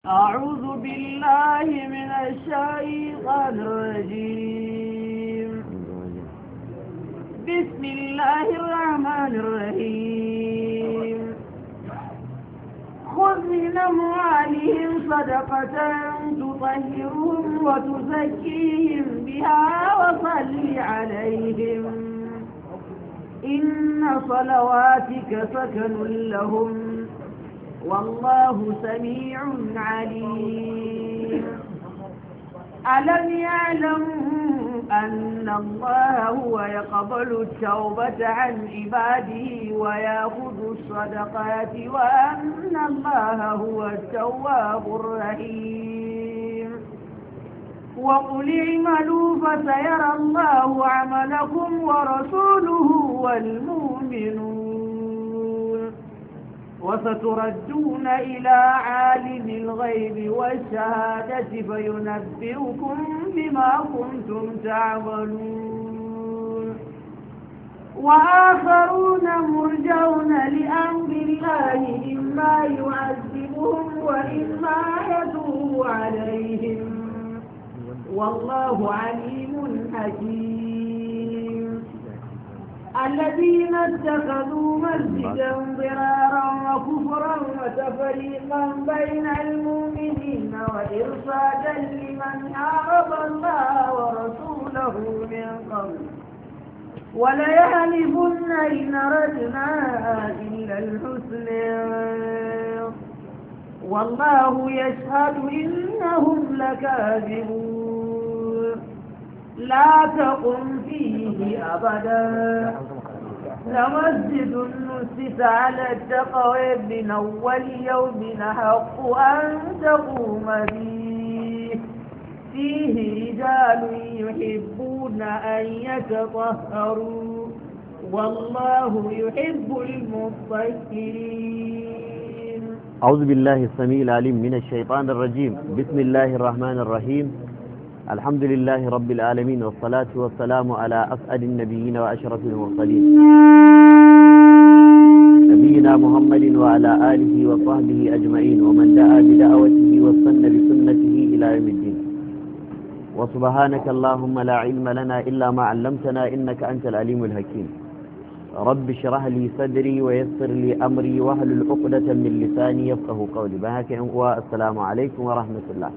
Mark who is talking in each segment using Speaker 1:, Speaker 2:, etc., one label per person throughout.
Speaker 1: أعوذ بالله من الشيطان الرجيم. بسم الله الرحمن الرحيم. خذ من أموالهم صدقة تطهرهم وتزكيهم بها وصل عليهم إن صلواتك سكن لهم والله سميع عليم. ألم يعلموا أن الله هو يقبل التوبة عن عباده ويأخذ الصدقات وأن الله هو التواب الرحيم. وقل اعملوا فسيرى الله عملكم ورسوله والمؤمنون وستردون إلى عالم الغيب والشهادة فينبئكم بما كنتم تعملون. وآخرون مرجون لأمر الله إما يعذبهم وإما يتوب عليهم والله عليم حكيم. الذين اتخذوا مسجدا ضرارا وكفرا وتفريقا بين المؤمنين وإرصادا لمن حارب الله ورسوله من قبل وليحلفن إن أردنا إلا الحسنى والله يشهد إنهم لكاذبون. لا تقم فيه أبدا لمسجد نسس على التقوى من أول يوم أحق أن تقوم فيه رجال يحبون أن يتطهروا والله يحب المطهرين.
Speaker 2: أعوذ بالله السميع العليم من الشيطان الرجيم. بسم الله الرحمن الرحيم. الحمد لله رب العالمين والصلاة والسلام على أسعد النبيين وأشرف المرسلين نبينا محمد وعلى آله وصحبه أجمعين ومن دعا بدعوته واستنى بسنته إلى يوم الدين. وسبحانك اللهم لا علم لنا إلا ما علمتنا إنك أنت العليم الحكيم. رب اشرح لي صدري ويسر لي أمري واحلل عقدة من لساني يفقه قولي. بهاك السلام عليكم ورحمة الله.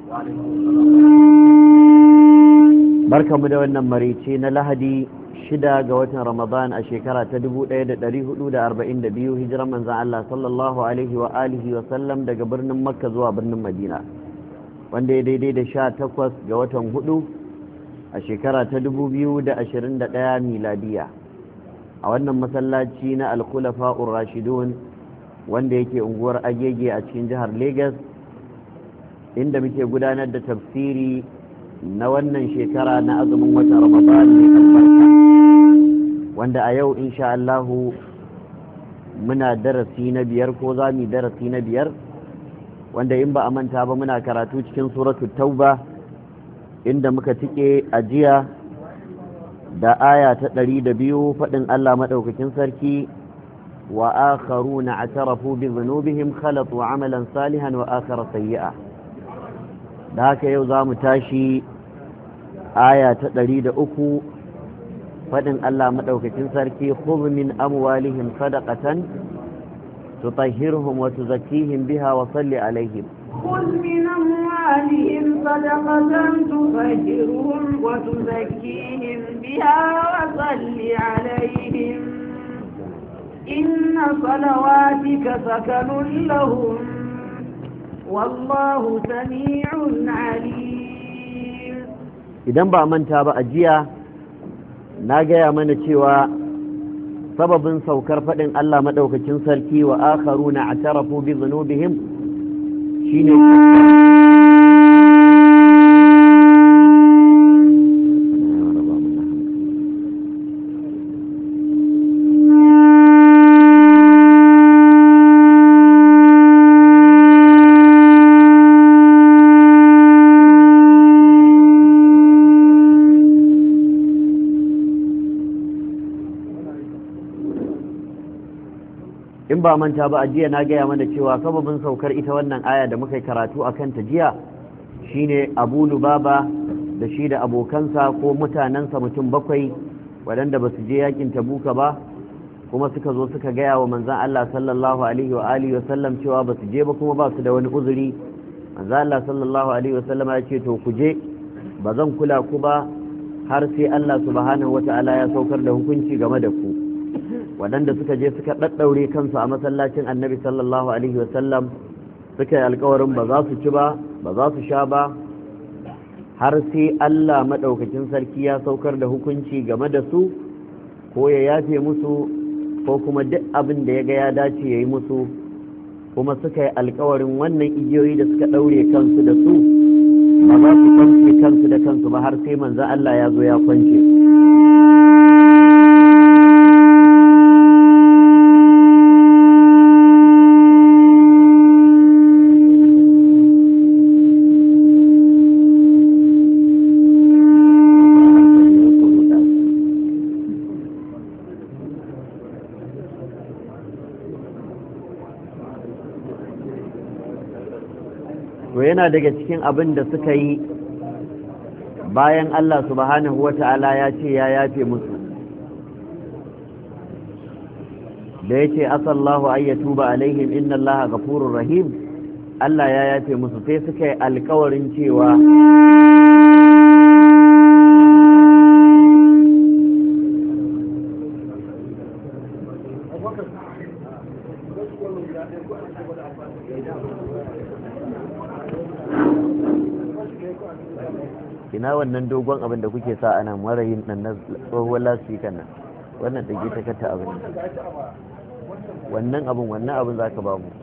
Speaker 2: barkamu da wannan marice na lahadi 6 ga watan ramadan a shekara ta 1442 hijiran manzan Allah sallallahu alaihi wa alihi wa sallam daga birnin makka zuwa birnin madina wanda ya daidai da 18 ga watan 4 a shekara ta 2021 miladiya a wannan masallaci na al-khulafa'ur rashidun wanda yake unguwar agege a cikin jihar Lagos inda muke gudanar da tafsiri na wannan shekara na azumin watan Ramadan mai albarka wanda a yau insha Allah muna darasi na 5 ko zamu darasi na 5 wanda in ba a manta ba muna karatu cikin suratul tauba inda muka tike ajiya da aya ta 102 fadin Allah madaukakin sarki wa akharuna atarafu bi dhunubihim khalatu amalan salihan wa akhara sayyi'a. da haka yau za mu tashi aya ta 103 faɗin Allah maɗaukakin sarki khudh min amwalihim sadaqatan tutahhiruhum wa tuzakkihim biha wa salli alaihim.
Speaker 1: خذ من أموالهم صدقة تطهرهم وتزكيهم بها وصل عليهم إن صلواتك سكن لهم والله سميع عليم.
Speaker 2: idan ba manta ba a jiya na gaya mana cewa sababin saukar faɗin Allah maɗaukakin sarki wa akharuna atarafu bi dhunubihim shine in ba manta ba a jiya na gaya mana cewa sababin saukar ita wannan aya da muka yi karatu a kanta jiya shine Abu Lubaba da shi da abokansa ko mutanensa mutum 7 waɗanda ba su je yakin Tabuka ba kuma suka zo suka gaya wa manzan Allah sallallahu alaihi wa alihi wasallam cewa ba su je ba kuma ba su da wani uzuri. manzan Allah sallallahu alaihi wasallam ya ce to ku je, ba zan kula ku ba har sai Allah subhanahu wata'ala ya saukar da hukunci game da ku. waɗanda suka je suka ɗaɗɗaure kansu a masallacin annabi sallallahu alaihi wasallam suka yi alkawarin ba za su ci ba ba za su sha ba har sai Allah maɗaukakin sarki ya saukar da hukunci game da su ko ya yafe musu ko kuma duk abin da ya ga ya dace ya yi musu, kuma suka yi alkawarin wannan igiyoyi da suka ɗaure kansu da su ba za su kwance kansu da kansu ba har sai manzan Allah ya zo ya kwance. Yana daga cikin abin da suka yi bayan Allah subhanahu wata'ala ya ce ya yafe musu da ya ce asallahu ayyatuba alaihim inna allaha ghafurur rahim, Allah ya yafe musu sai suka yi alkawarin cewa ina wannan dogon abin da kuke sa ana marayin nan na tsohuwar lasikan nan, wannan ɗage ta kata abin wannan abin za ka ba mu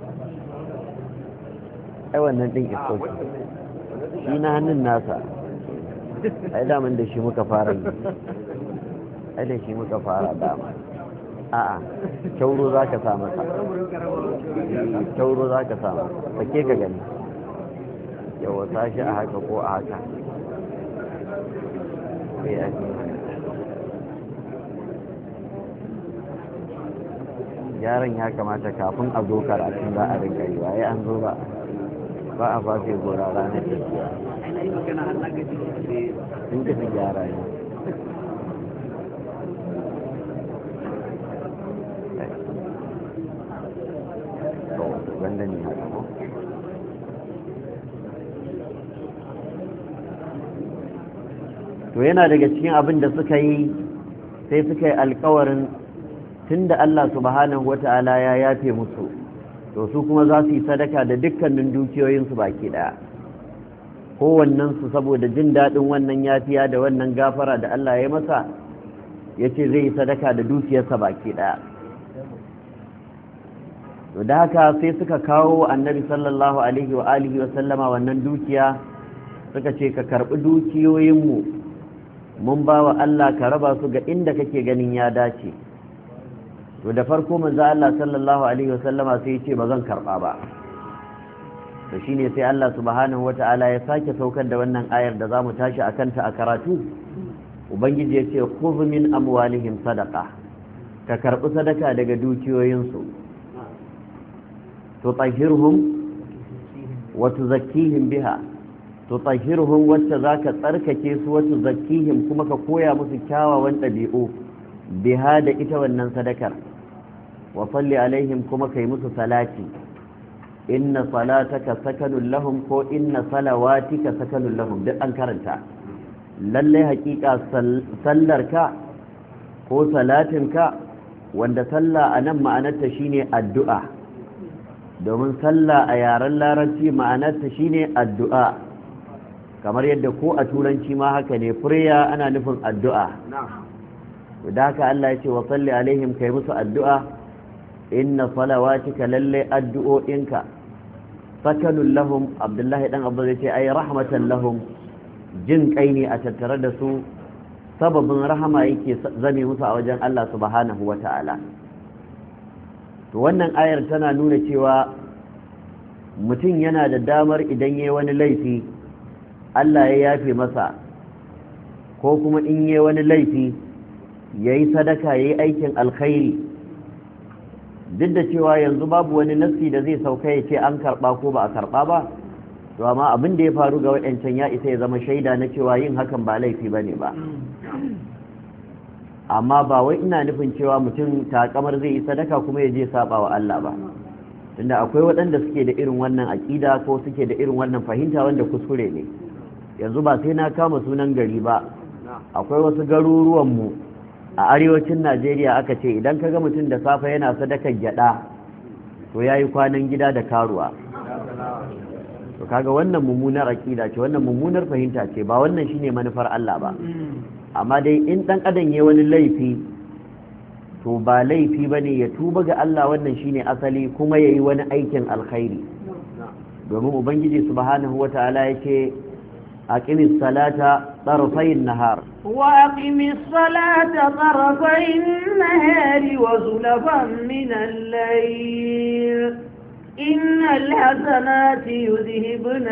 Speaker 2: ai wannan ɗin iskoki shi na hannun nasa ai daman da shi muka fara yi ai da shi muka fara dama a'a kyauro za ka sa masa kyauro za ka sa masa sake ka gani yawa sashi a haka ko a haka yaron ya kamata kafin a zo karatun za a rinka yi waye an zo ba a fafe gora ranar tafiya sun tafi gyara ne wanda ne haka ko to yana daga cikin abin da suka yi sai suka yi alkawarin tunda Allah subhanahu wata'ala ya yafe musu to su kuma za su yi sadaka da dukkanin dukiyoyinsu baki daya, kowannen su saboda jin daɗin wannan yafiya da wannan gafara da Allah ya masa ya ce zai yi sadaka da dukiyarsa baki daya. to da haka sai suka kawo annabi sallallahu alaihi wa alihi wa sallama wannan dukiya suka ce ka karɓi dukiyoyinmu mun ba wa Allah ka raba su ga inda kake ganin ya dace. to da farko manzo Allah sallallahu alaihi wasallama sai ya ce ba zan karba ba, to shine sai Allah subhanahu wataala ya sake saukar da wannan ayar da zamu tashi akan ta a karatu. ubangiji ya ce khudh min amwalihim sadaqa, ka karbi sadaka daga dukiyoyinsu, tutahhirhum wa tuzakkihim biha, tutahhirhum wacce zaka tsarkake su, wa tuzakkihim kuma ka koya musu kyawawan ɗabi'u biha da ita wannan sadakar, wa salli alaihim kuma kai musu salati, inna salataka sakanun lahum ko inna salawatika sakanun lahum duk an karanta. lalle hakika sallarka ko salatinka, wanda sallah anan ma'anarta shine addu'a, domin sallah a yaren larabci ma'anarta shine addu'a, kamar yadda ko a turanci ma haka ne, prayer ana nufin addu'a. da haka Allah ya ce wa salli alaihim kai musu addu'a, inna salawatika lalle addu'o'inka sakanun lahum. Abdullahi dan Abba zai ce ai rahmatan lahum, jin kai ne a tattare da su, sababin rahama yake zame musu a wajen Allah subhanahu wata'ala. to wannan ayar tana nuna cewa mutum yana da damar idan yayi wani laifi Allah ya yafe masa, ko kuma in yayi wani laifi yayi sadaka yayi aikin alkhairi duk da cewa yanzu babu wani nassi da zai sauka ya ce an karɓa ko ba a karɓa ba, to amma abin da ya faru ga waɗancan ya isa ya zama shaida na cewa yin hakan ba laifi ba ne ba. Amma ba wai ina nufin cewa mutum takamar zai yi sadaka kuma ya je saba wa Allah ba, tunda akwai waɗanda suke da irin wannan aƙida ko suke da irin wannan fahimta wanda kuskure ne. Yanzu ba sai na kama sunan gari ba, akwai wasu garuruwanmu a arewacin Najeriya aka ce idan ka ga mutum da safe yana sadakar gyaɗa to ya yi kwanan gida da karuwa. To kaga wannan mummunar aƙida ce, wannan mummunar fahimta ce, ba wannan shine manufar Allah ba. Amma dai in ɗan adam ya wani laifi to ba laifi ba ne ya tuba ga Allah, wannan shine asali, kuma ya yi wani aikin alkhairi. Domin Ubangiji subhanahu wa ta'ala ya ce aqimis salata طرفي النهار
Speaker 1: وأقم الصلاة طرفي النهار وزلفا من الليل إن الحسنات يذهبن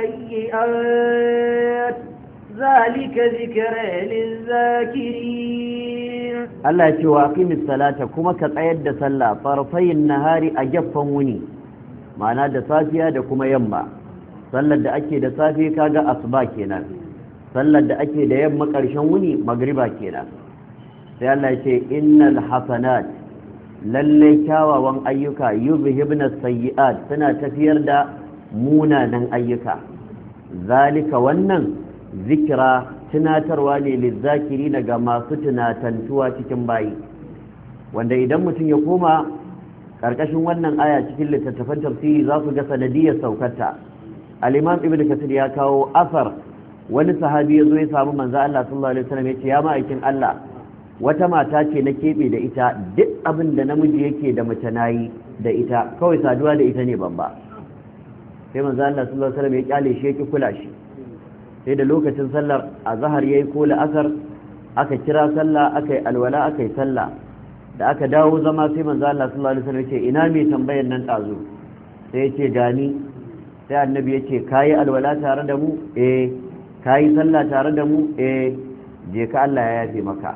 Speaker 1: السيئات ذلك ذكرى للذاكرين.
Speaker 2: الله يقول وأقم الصلاة كما كتأيد صلاة طرفي النهار أجفا وني معنى دا صافية دا كما يمّا صلاة دا أكي دا صافية كاغا أصبا كينا sallar da ake da yamma ƙarshen wuni magriba kenan. Sai Allah ya ce innal hasanat lalle kyawawan ayyuka yuzhibna sayyi'at suna tafiyar da munanan ayyuka. Zalika wannan zikira tunatarwa ne lizzakirina ga masu tunatantuwa cikin bayi, wanda idan mutum ya koma ƙarƙashin wannan aya cikin littattafan tafsiri za su ga sanadiyar saukarta. Al-Imam Ibn Kathir ya kawo asar wani sahabi ya zo ya samu manzo Allah sallallahu alaihi wasallam ya ce ya ma'aikin Allah, wata mata ce na keɓe da ita, duk abin da namiji yake da mace nayi da ita, kawai saduwa da ita ne babba. Sai manzo Allah sallallahu alaihi wasallam ya kyale shi, ya ki kula shi. Sai da lokacin sallar azhar yayi ko la'asar aka kira sallah, aka yi alwala, aka yi sallah. Da aka dawo zama sai manzo Allah sallallahu alaihi wasallam ya ce ina mai tambayar nan tazo? Sai ya ce gani. Sai annabi ya ce kayi alwala tare da mu? Ka yi sallah tare da mu? Je ka Allah ya yafe maka.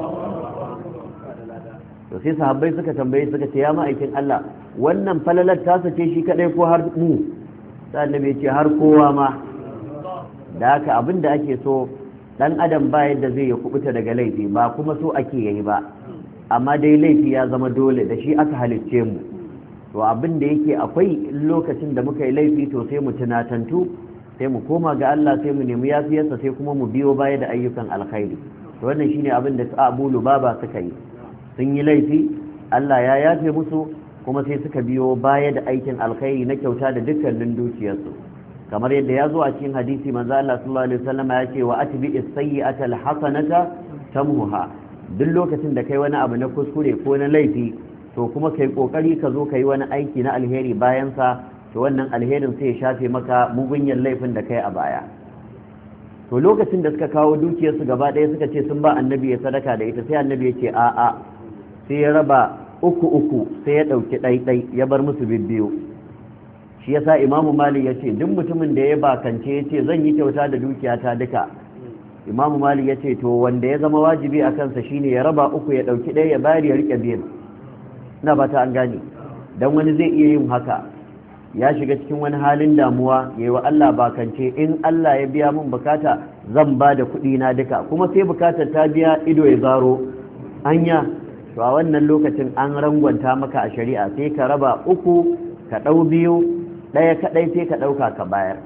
Speaker 2: To sai sahabbai suka tambaye suka ce ya ma'aikin Allah, wannan falalar ta sace shi kadai ko har mu? Sai annabi ya ce har kowa ma. Da haka abin da ake so dan adam ba yadda zai ya kubuta daga laifi, ba kuma so ake yayi ba, amma dai laifi ya zama dole, da shi aka halicce mu. To abin da yake akwai lokacin da muka yi laifi to sai mu tunatantu, sai mu koma ga Allah, sai mu nemi yafiyarsa, sai kuma mu biyo baya da ayyukan alkhairi. To wannan shine abin da Abu Lubaba suka yi, sun yi laifi, Allah ya yafe musu, kuma sai suka biyo baya da aikin alkhairi na kyauta da dukkanin dukiyarsu. Kamar yadda ya zo a cikin hadisi manzo Allah sallallahu alaihi wasallam ya ce wa atbi as-sayyi'ata al-hasanata tamhuha. Duk lokacin da kai wani abu na kuskure ko na laifi, to kuma kai kokari ka zo kai wani aiki na alheri bayan sa, to wannan alherin sai ya shafe maka mugunyan laifin da kai a baya. To lokacin da suka kawo dukiyarsu gaba ɗaya suka ce sun ba annabi ya sadaka da ita, sai annabi ya ce a'a, sai ya raba uku sai ya ɗauki ɗaiɗai ya bar musu bibbiyu. Shi yasa Imamu Malik ya ce duk mutumin da ya bakance ya ce zan yi kyauta da dukiyata duka, Imamu Malik ya ce to wanda ya zama wajibi a kansa shine ya raba uku ya ɗauki ɗaya ya bayar ya riƙe biyan. Ina fata an gane, dan wani zai iya yin haka, ya shiga cikin wani halin damuwa, yayi wa Allah bakance in Allah ya biya mun bukata zan ba da kuɗi na duka, kuma sai bukatar ta biya ido ya zaro hanya, to a wannan lokacin an rangwanta maka a shari'a, sai ka raba uku ka ɗau biyu, ɗaya kaɗai sai ka ɗauka ka bayar.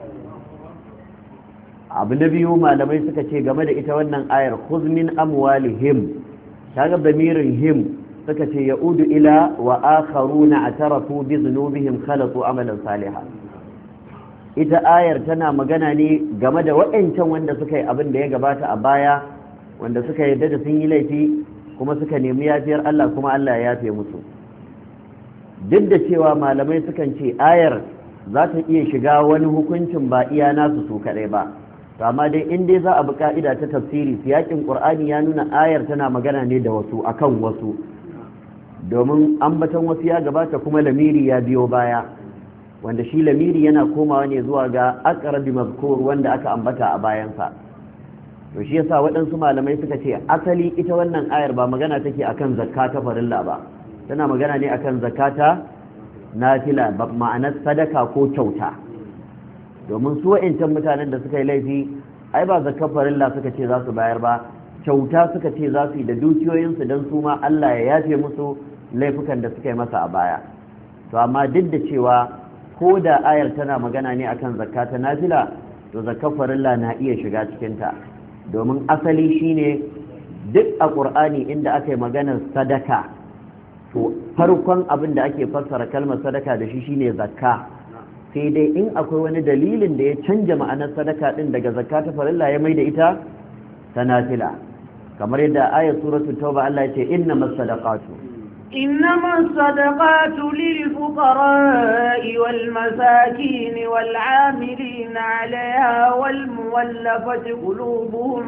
Speaker 2: Abu na biyu malamai suka ce game da ita wannan ayar khudh min amwalihim, kaga damirin him suka ce ya'udu ila wa akharuna atarafu bi dhunubihim khalatu amalan salihan. Ita ayar tana magana ne game da waɗancan wanda suka yi abin da ya gabata a baya, wanda suka yarda da sun yi laifi kuma suka nemi yafiyar Allah kuma Allah ya yafe musu. Duk da cewa malamai sukan ce ayar za ta iya shiga wani hukuncin ba iya nasu su kaɗai ba, to amma dai in dai za a bi ka'ida ta tafsiri, siyakin Qur'ani ya nuna ayar tana magana ne da wasu akan wasu, domin ambaton wasu ya gabata kuma lamiri ya biyo baya, wanda shi lamiri yana komawa ne zuwa ga aqrabi mazkur wanda aka ambata a bayansa. To shi yasa waɗansu malamai suka ce asali ita wannan ayar ba magana take akan zakka ta farilla ba, tana magana ne akan zakata nafila ma'anar sadaka ko kyauta, domin su wa'incan mutanen da suka yi laifi ai ba zakar farilla suka ce za su bayar ba, kyauta suka ce za su yi da dukiyoyinsu don su ma Allah ya yafe musu laifukan da suka yi masa a baya. To amma duk da cewa ko da ayar tana magana ne akan zakata nafila, to zakar farilla na iya shiga cikinta, domin asali shine duk a ƙur'ani inda aka yi maganar sadaka to farkon abin da ake fassara kalmar sadaka da shi shine zakka, sai dai in akwai wani dalilin da ya canja ma'anar sadaka din daga zakka ta farilla ya mai da ita ta nafila, kamar yadda ayat suratul tauba Allah ya ce innamas sadaqatu
Speaker 1: إنما الصدقات للفقراء والمساكين والعاملين عليها والمولفة قلوبهم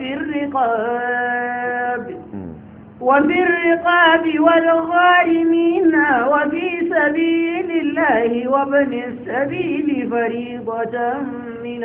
Speaker 1: وفي الرقاب والغارمين وفي سبيل الله وابن السبيل فريضة من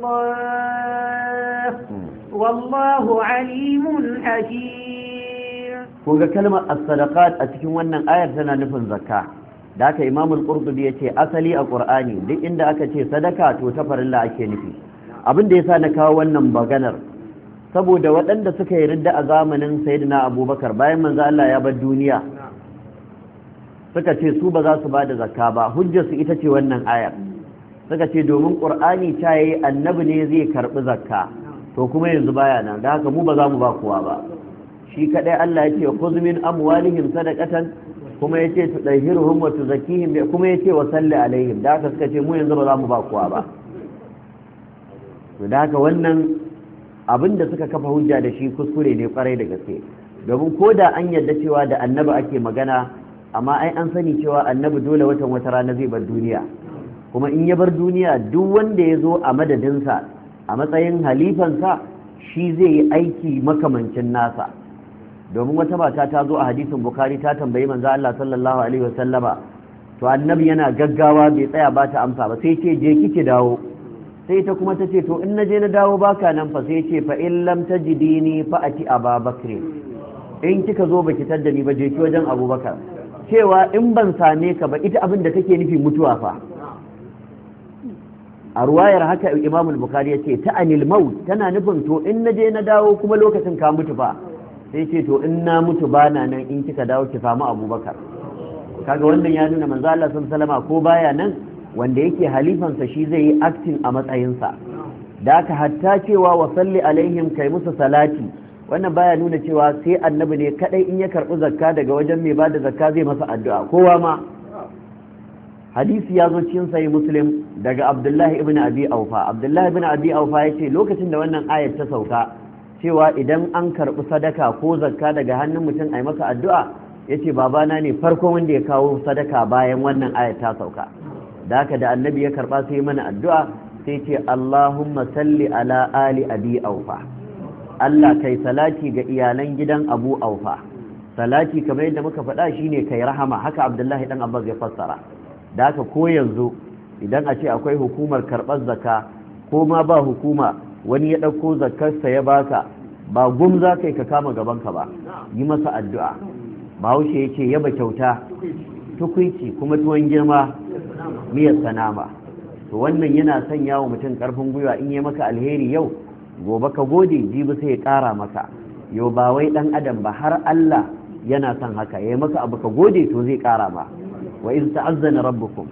Speaker 1: الله والله عليم حكيم.
Speaker 2: kunga kalmar as-sadaqat a cikin wannan ayar tana nufin zakka, da haka Imam al-Qurtubi yace asali a Qur'ani duk inda aka ce sadaka to ta farilla ake nufi. Abin da yasa na kawo wannan maganar saboda waɗanda suka yi ridda a zamanin Sayyidina Abubakar bayan manzo Allah ya bar duniya suka ce su ba za su bada zakka ba, hujjar su ita ce wannan ayar. Suka ce domin Qur'ani ta yi annabi ne zai karbi zakka, to kuma yanzu baya nan, da haka mu ba za mu ba kowa ba. Shi kadai Allah ya ce khudh min amwalihim sadaqatan, kuma yace tudahhiruhum wa tuzakkihim, kuma yace wa salli alaihim, da haka suka ce mu yanzu ba za mu ba kowa ba. To da haka wannan abin da suka kafa hujja da shi kuskure ne kwarai da gaske, domin ko da an yarda cewa da annabi ake magana, amma ai an sani cewa annabi dole watan wata rana zai bar duniya, kuma in ya bar duniya duk wanda ya zo a madadinsa a matsayin halifansa shi zai yi aiki makamancin nasa. Domin wata mata ta zo a hadisin Bukhari ta tambayi manzo Allah sallallahu alaihi wasallama, to annabi yana gaggawa bai tsaya ba ta amsa ba, sai ce je kike dawo, sai ta kuma ta ce to in naje na dawo baka nan fa, sai ce fa in lam tajidini fa ati Abubakar, in kika zo baki tadda ni ba je ki wajen Abubakar, cewa in ban same ka ba ita abin da take nufi mutuwa fa. A ruwayar haka Imam al-Bukhari yace ta anil maut, tana nufin to in naje na dawo kuma lokacin ka mutu fa, sai ce to in na mutu bana nan in kika dawo ki samu Abubakar. Kaga wannan ya nuna manzo Allah sallallahu alaihi wasallam ko baya nan wanda yake halifansa shi zai yi acting a matsayinsa, da aka hatta cewa wa salli alaihim kai musu salati, wannan baya nuna cewa sai annabi ne kadai in ya karbi zakka daga wajen mai bada zakka zai masa addu'a, kowa ma. Hadisi ya zo cikin sahih Muslim daga Abdullahi ibn Abi Aufa. Abdullahi ibn Abi Aufa yace lokacin da wannan ayat ta sauka cewa idan an karbi sadaka ko zakka daga hannun mutum ai masa addu'a, yace babana ne farko wanda ya kawo sadaka bayan wannan ayat ta sauka. Da haka da annabi ya karba sai mana addu'a, sai ce Allahumma salli ala ali Abi Aufa, Allah kai salati ga iyalan gidan Abu Aufa. Salati kamar yadda muka faɗa shine kai rahama, haka Abdullahi dan Abbas ya fassara. Da haka ko yanzu idan a ce akwai hukumar karɓar zakka ko ma ba hukuma, wani ya ɗauko zakkarsa ya baka, ba gum za ka yi ka kama gabanka ba, yi masa addu'a. Bahaushe ya ce yaba kyauta tukuici kuma tuwon girma miyar sanama. To wannan yana sanya wa mutum ƙarfin gwiwa, in yi maka alheri yau gobe ka gode, jibi sai ya ƙara maka. Yau ba wai ɗan adam ba, har Allah yana son haka, ya yi maka abu ka gode to zai ƙara ma. وإذ تأذن ربكم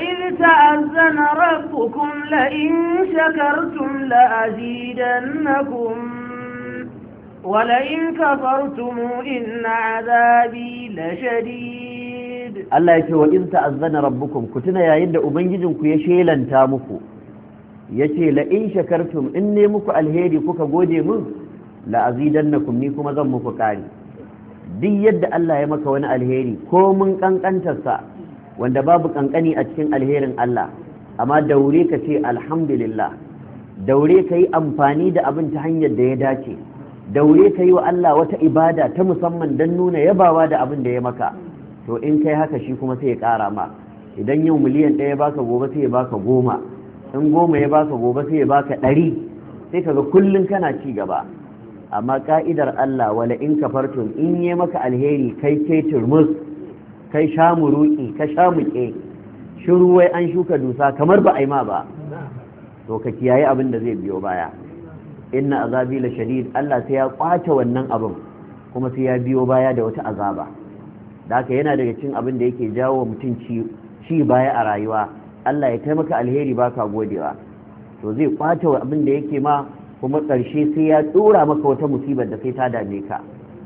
Speaker 1: لئن شكرتم لأزيدنكم ولئن كفرتم إن عذابي لشديد.
Speaker 2: الله يقول وإذ تأذن ربكم كتنا يا يد أبنجدكم يشيلا تامكم yace la in shakartum in ne muku alheri kuka gode mun la azidannakum ni kuma zan muku kari. Duk yadda Allah ya maka wani alheri ko mun kankantarsa, wanda babu kankani a cikin alherin Allah, amma daure ka ce alhamdulillah, daure ka yi amfani da abin ta hanyar da ya dace, daure ka yi wa Allah wata ibada ta musamman don nuna yabawa da abin da ya maka, to in kai haka shi kuma sai ya ƙara ma. Idan yau miliyan 1 ya baka, gobe sai ya baka 10, in 10 ya baka, gobe sai ya baka 100, sai kaga kullun kana ci gaba. Amma ka'idar Allah wala in kafartum, in yi maka alheri kai turmus kai sha muruki ka sha muke shiru wai an shuka dusa kamar ba a yi ma ba, to ka kiyaye abin da zai biyo baya. Inna azabi la shadid, Allah sai ya kwace wannan abin kuma sai ya biyo baya da wata azaba. Da haka yana daga cikin abin da yake jawo mutum ci baya a rayuwa, Allah ya taimaka alheri baka godewa, to zai kwace abin da yake ma kuma ƙarshe sai ya tsora maka wata musibar da sai ta dame ka.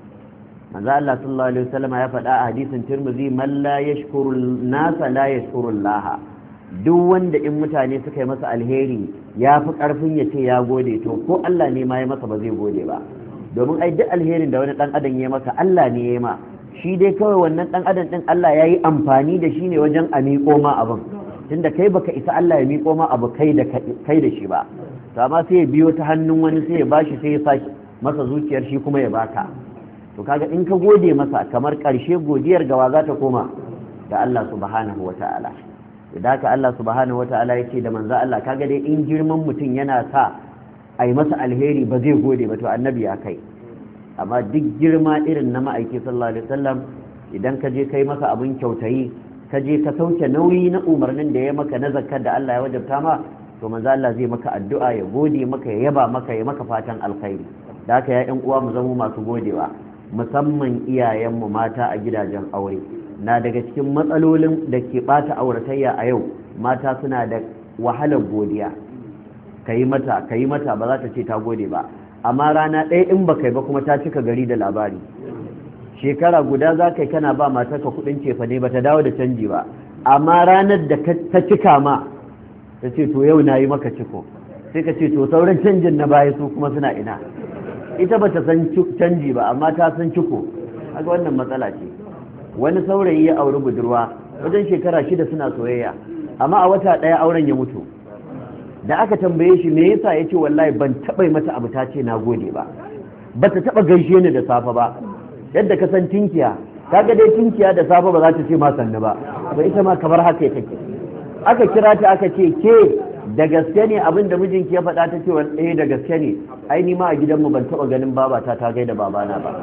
Speaker 2: manzo Allah sallallahu alaihi wasallam ya faɗa a hadisin Tirmidhi, man la yashkuru an-nasa la yashkuru Allah. Duk wanda in mutane suka yi masa alheri ya fi ƙarfin ya ce ya gode, to ko Allah ne ma ya masa ba zai gode ba, domin ai duk alherin da wani ɗan adam ya maka Allah ne ya ma, shi dai kawai wannan ɗan adam ɗin Allah ya yi amfani da shi ne wajen a miƙo ma abin, tunda kai baka isa Allah ya miƙo ma abu kai da shi ba, to amma sai ya biyo ta hannun wani sai ya bashi sai ya saki masa zuciyar shi kuma ya baka. To kaga in ka gode masa kamar ƙarshe godiyar gawa za ta koma ga Allah subhanahu wata'ala. Da haka Allah subhanahu wata'ala ya ce da manzo Allah, kaga dai in girman mutum yana sa a yi masa alheri ba zai gode ba, to annabi ya kai. Amma duk girma irin na ma'aiki sallallahu alaihi wasallam, idan ka je kai masa abin kyautayi, ka je ka sauke nauyi na umarnin da ya maka na zakkar da Allah ya wajabta ma, to manzo Allah zai maka addu'a, ya gode maka, ya yaba maka, ya maka fatan alkhairi. Da haka ya ƴan uwa mu zama masu godewa, musamman iyayenmu mata a gidajen aure. Na daga cikin matsalolin da ke bata auratayya a yau, mata suna da wahalar godiya. Kayi mata ba za ta ce ta gode ba, amma rana ɗaya in ba kai ba kuma ta cika gari da labari. Shekara guda za kai kana ba matarka kuɗin cefane ba ta dawo da canji ba, amma ranar da ta cika ma ta ce to yau na yi maka ciko, sai ka ce to sauran canjin na baya su kuma suna ina. Ita ba ta san canji ba amma ta san ciko. Haka wannan matsala ce. Wani saurayi ya auri budurwa wajen shekara 6 suna soyayya, amma a wata ɗaya auren ya mutu. Da aka tambaye shi me yasa, ya ce wallahi ban taɓa mata abu ta ce na gode ba, ba ta taɓa gaishe ni da safe ba, yadda ka san tinkiya, kaga dai tinkiya da safe ba za ta ce ma sannu ba ita ma kamar haka take. Aka kira ta aka ce ke da gaske ne abin da mijinki ya faɗa? ta ce da gaske ne, ai ni ma a gidanmu ban taɓa ganin babata ta gaida babana ba,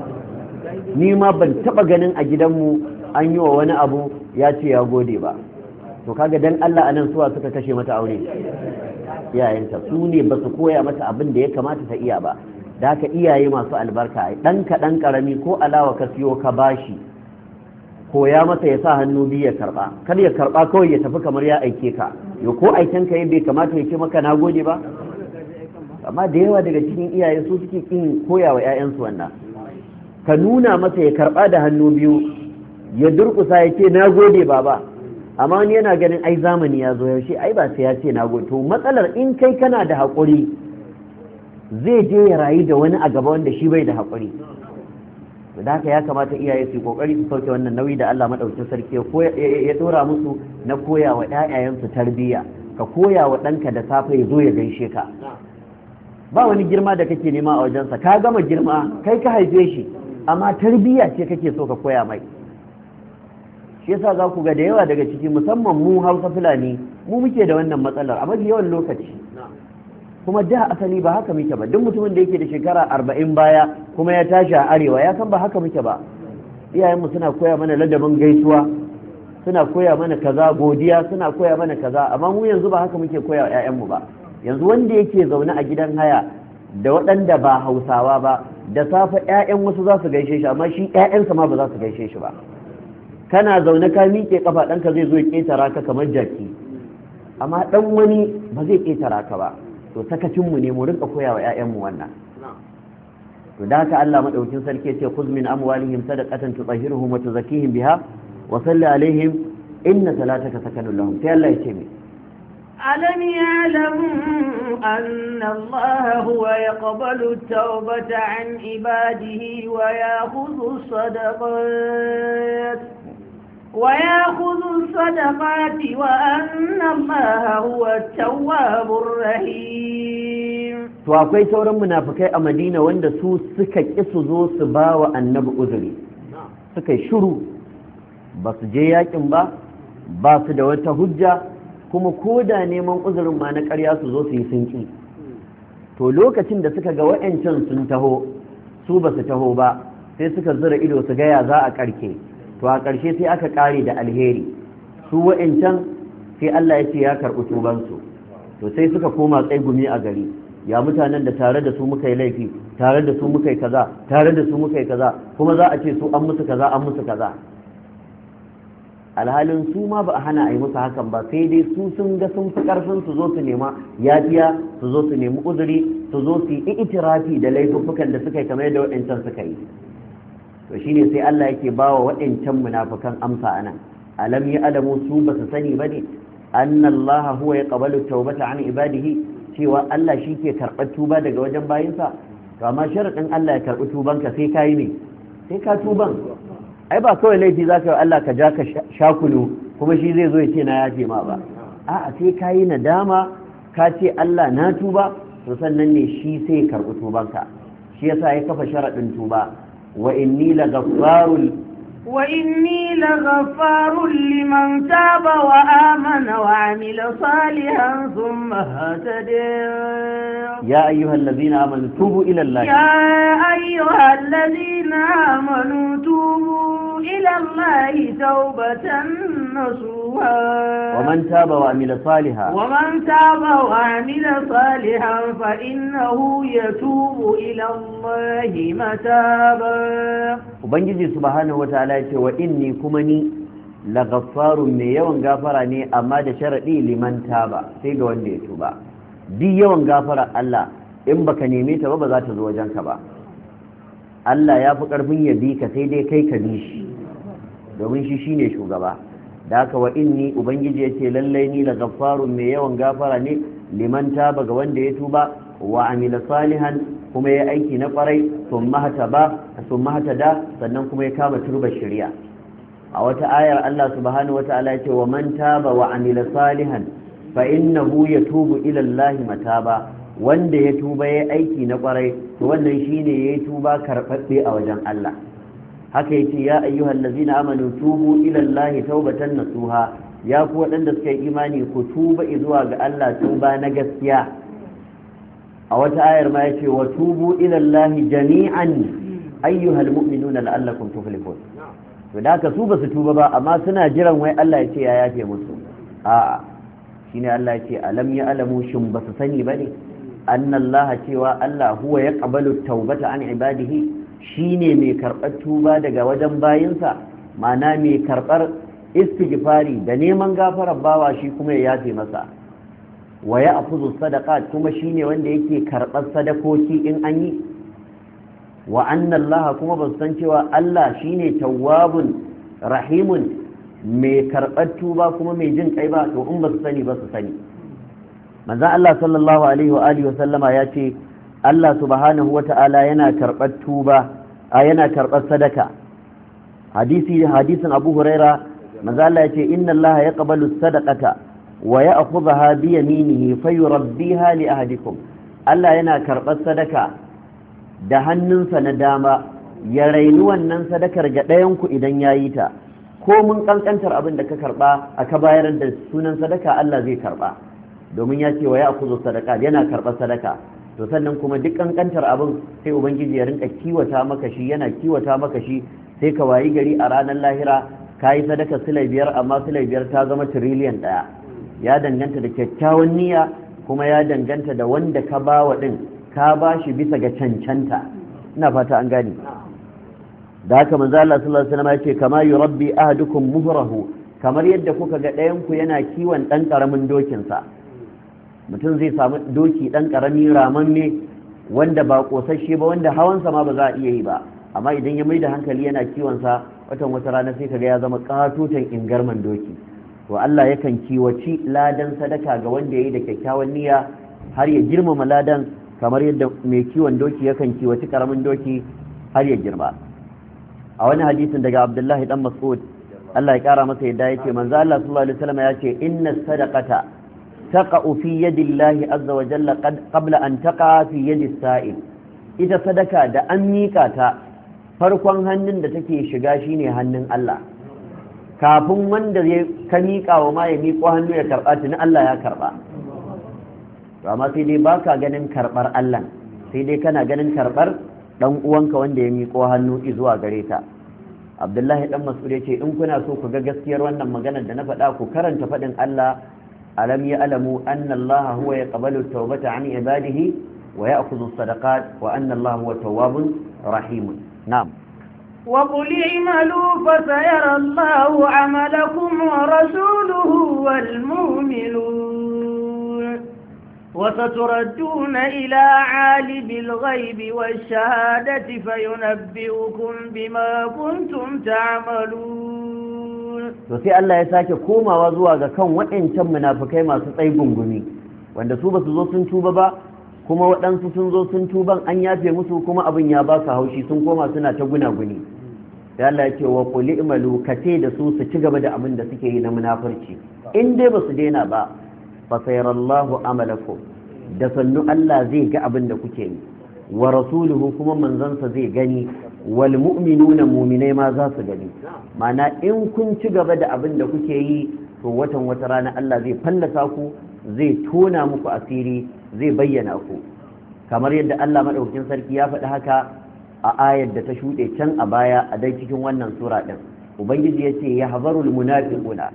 Speaker 2: ni ma ban taɓa ganin a gidanmu an yi wa wani abu ya ce ya gode ba. To kaga dan Allah anan suwa suka kashe mata aure? Iyayenta su ne ba su koya mata abin da ya kamata ta iya ba. Da haka iyaye masu albarka, ɗan kaɗan ƙarami ko alawa ka siyo ka bashi, koya masa ya sa hannu biyu ya karɓa, kar ya karɓa kawai ya tafi kamar ya aike ka. Yo ko aiken ka bai kamata ya ce maka na gode ba? Amma da yawa daga cikin iyaye su suke kin koya wa 'ya'yansu wannan. Ka nuna masa ya karɓa da hannu biyu, ya durƙusa ya ce na gode baba, amma wani yana ganin ai zamani ya zo yaushe ai ba sai ya ce na gode. To matsalar in kai kana da haƙuri, zai je ya rayu da wani a gaba wanda shi bai da haƙuri. Da haka ya kamata iyaye su kokari su sauke wannan nauyi da Allah madaukakin sarki ya dora musu na koya wa ƴaƴayensu tarbiyya. Ka koya wa ɗanka da safe ya zo ya gaishe ka, ba wani girma da kake nema a wajensa, ka gama girma, kai ka haife shi, amma tarbiyya ce kake so ka koya mai. Shi yasa za ku ga da yawa daga ciki, musamman mu Hausa Fulani, mu muke da wannan matsalar a mafi yawan lokaci. Kuma da asali ba haka muke ba. Duk mutumin da yake da shekara 40 baya kuma ya tashi a arewa ya san ba haka muke ba. Iyayenmu suna koya mana ladabin gaisuwa, suna koya mana kaza, godiya, suna koya mana kaza, amma mu yanzu ba haka muke koya wa 'ya'yanmu ba. Yanzu wanda yake zaune a gidan haya da waɗanda ba Hausawa ba, da safe 'ya'yan wasu za su gaishe shi, amma shi 'ya'yansa ma ba za su gaishe shi ba. Kana zaune ka miƙe kafa, ɗanka zai zo ya ƙetara ka kamar jaki, amma ɗan wani ba zai ƙetara ka ba. To sakacinmu ne mu rinka koya wa 'ya'yanmu wannan. To da haka Allah madaukin sarki yace khudh min amwalihim sadaqatan tutahhiruhum wa tuzakkihim biha wa salli alaihim inna salataka sakanun lahum. Sai Allah yace me?
Speaker 1: ألم يعلموا أن الله هو يقبل التوبة عن عباده ويأخذ الصدقات وأن الله هو التواب الرحيم.
Speaker 2: To akwai sauran munafikai a Madina wanda su suka ƙi su zo su ba wa annabi uzuri, suka yi shiru, ba su je yakin ba, ba su da wata hujja, kuma ko da neman uzurin ma na ƙarya su zo su yi sun ƙi. To lokacin da suka ga wa'ancan sun taho, su ba su taho ba, sai suka zura ido su gaya za a ƙarke. to a ƙarshe sai aka ƙare da alheri, su wa'incan sai Allah ya ce ya karɓi tubansu, to sai suka koma tsaigumi a gari, ya mutanen da tare da su muka yi laifi, tare da su muka yi kaza, tare da su muka yi kaza, kuma za a ce su an musu kaza an musu kaza. Alhalin su ma ba a hana a yi musu hakan ba, sai dai su sun ga sun fi ƙarfin su zo su nema yafiya, su zo su nemi uzuri, su zo su yi itirafi da laifuffukan da suka yi kamar yadda waɗancan suka yi. To shine sai Allah yake ba wa waɗancan munafukan amsa anan, alam ya alamu su ba su sani ba ne anna Allah huwa yaqbalu tawbata an ibadihi, cewa Allah shi ke karɓar tuba daga wajen bayinsa. To amma sharaɗin Allah ya karɓi tubanka sai ka yi ne, sai ka tuban. Ai ba kawai laifi za ka yi Allah ka ja ka shakulu kuma shi zai zo ya ce na yafe ma ba, a'a sai ka yi nadama ka ce Allah na tuba, to sannan ne shi sai karɓi tubanka. Shi yasa ya kafa sharaɗin tuba, wa inni
Speaker 1: لغفار لمن تاب وآمن وعمل صالحا ثم اهتدى.
Speaker 2: يا أيها الذين آمنوا توبوا إلى الله
Speaker 1: توبة نصوحا
Speaker 2: ومن تاب وعمل
Speaker 1: صالحا فإنه يتوب إلى الله متابا.
Speaker 2: Ubangiji subhanahu wataala yace wa inni kuma ni laghaffarun mai yawan gafara ne, amma da sharadi liman taba, sai ga wanda ya tuba. Duk yawan gafara Allah in baka neme ta ba za ta zo wajenka ba. Allah ya fi karfin ya bi ka, sai dai kai ka bi shi, domin shi shine shugaba. Da haka wa inni ubangiji yace lallai ni laghaffarun mai yawan gafara ne liman taba ga wanda ya tuba wa amila salihan kuma ya aiki na kwarai sun mahatada sannan kuma ya kama turbar shari'a. A wata ayar Allah subhanahu wata'ala ya ce wa man taba wa amila salihan fa innahu yatubu ila Allah mataba, wanda ya tuba ya aiki na kwarai to wannan shine yayi tuba karɓaɓɓe a wajen Allah. Haka yace ya ayyuhal ladzina amanu tubu ila Allah taubatan nasuha, ya ku waɗanda suka yi imani ku tuba zuwa ga Allah tuba na gaskiya. A wata ayar ma yace wa tubu ila Allah jami'an ayyuhal mu'minuna la'allakum tuflihun. To da haka su ba su tuba ba, amma suna jiran wai Allah ya ce ya yafe musu. A'a, shine Allah ya ce alam ya alamu shin ba su sani bane annallaha cewa Allah huwa yaqbalu tawbata an ibadihi, shine mai karɓar tuba daga wajen bayinsa, ma'ana mai karɓar istighfari da neman gafarar bawa shi kuma ya yafe masa. Wa ya afuzu sadaqat kuma shine wanda yake karɓar sadakoki in an yi. Wa anna Allah kuma ba su san cewa Allah shine tawwabun rahimun, mai karɓar tuba kuma mai jin kai ba, to in ba su sani ba su sani. Manzon Allah sallallahu alaihi wa alihi wa sallama ya ce Allah subhanahu wa ta'ala yana karɓar tuba, yana karɓar sadaka. Hadisin Abu Huraira, manzon Allah ya ce inna Allah yaqbalu sadaqata wa ya'khudha bi yaminihi fayurabbiha li ahadikum. Allah yana karɓar sadaka da hannunsa na dama, ya raini wannan sadakar ga ɗayan ku idan yayi ta, ko mun kankantar abin da ka karɓa aka bayar da sunan sadaka Allah zai karɓa, domin ya ce wa ya'khudhu sadaqat, yana karɓar sadaka. To sannan kuma duk kankantar abin sai ubangiji ya rinka kiwata maka shi, yana kiwata maka shi, sai ka wayi gari a ranar lahira kayi sadaka silai biyar, amma silai biyar ta zama tiriliyan ɗaya. Ya danganta da kyakkyawan niyya, kuma ya danganta da wanda ka bawa din, ka ba shi bisa ga cancanta. Ina fata an gane. Da haka manzo Allah sallallahu alaihi wasallam ya ce kama yurabbi ahadukum muhrahu, kamar yadda kuka ga ɗayan ku yana kiwon dan karamin dokin sa. Mutum zai samu doki dan karami ramanne wanda ba kosasshe ba, wanda hawansa ma ba za a iya yi ba, amma idan ya mai da hankali yana kiwon sa, wata rana sai kaga ya zama katotan ingarman doki. To Allah yakan kiwaci ladan sadaka ga wanda yayi da kyakkyawan niyya, har ya girmama ladan, kamar yadda mai kiwon doki yakan kiwaci karamin doki har ya girma. A wani hadisin daga Abdullahi dan Mas'ud, Allah ya kara masa yadda yake manzo Allah sallallahu alaihi wasallam ya ce inna sadaqata taqa'u fi yadi Allah azza wa jalla qabla an taqa fi yadi as-sa'il. Ita sadaka da an mika ta, farkon hannun da take shiga shine hannun Allah, kafin wanda ya ka miƙa wa ma ya miƙo hannu ya karɓa tuni Allah ya karɓa. To amma sai dai baka ganin karɓar Allah, sai dai kana ganin karɓar ɗan uwanka wanda ya miƙo hannu zuwa gare ta. Abdullahi dan Mas'ud yace in kuna so ku ga gaskiyar wannan maganar da na faɗa ku karanta faɗin Allah alam ya'lamu anna Allah huwa yaqbalu at-tawbata 'an ibadihi wa ya'khudhu as-sadaqat wa anna Allah huwa tawwabun rahim na'am
Speaker 1: وقل اعملوا فسيرى الله عملكم ورسوله والمؤمنون وستردون إلى عالم الغيب والشهادة فينبئكم بما كنتم تعملون
Speaker 2: to sai Allah ya sake komawa zuwa ga kan waɗancan munafikai masu tsayi gungumi wanda su basu zo sun tuba ba kuma waɗansu sun zo sun tuban an yafe musu kuma abin ya ba su haushi sun koma suna ta gunaguni sai Allah ya ce wa qul i'malu kace da su su ci gaba da abin da suke yi na munafurci in dai basu daina ba fa sayarallahu amalakum da sannu Allah zai ga abin da kuke yi wa rasuluhu kuma manzansa zai gani wal mu'minuna mu'minai ma za su gani mana in kun ci gaba da abin da kuke yi to watan wata rana Allah zai fallasa ku zai tona muku asiri zai bayyana ku kamar yadda Allah madaukakin sarki ya faɗi haka a ayar da ta shuɗe can a baya a dai cikin wannan sura ɗin ubangiji ya ce ya hazarul munafiquna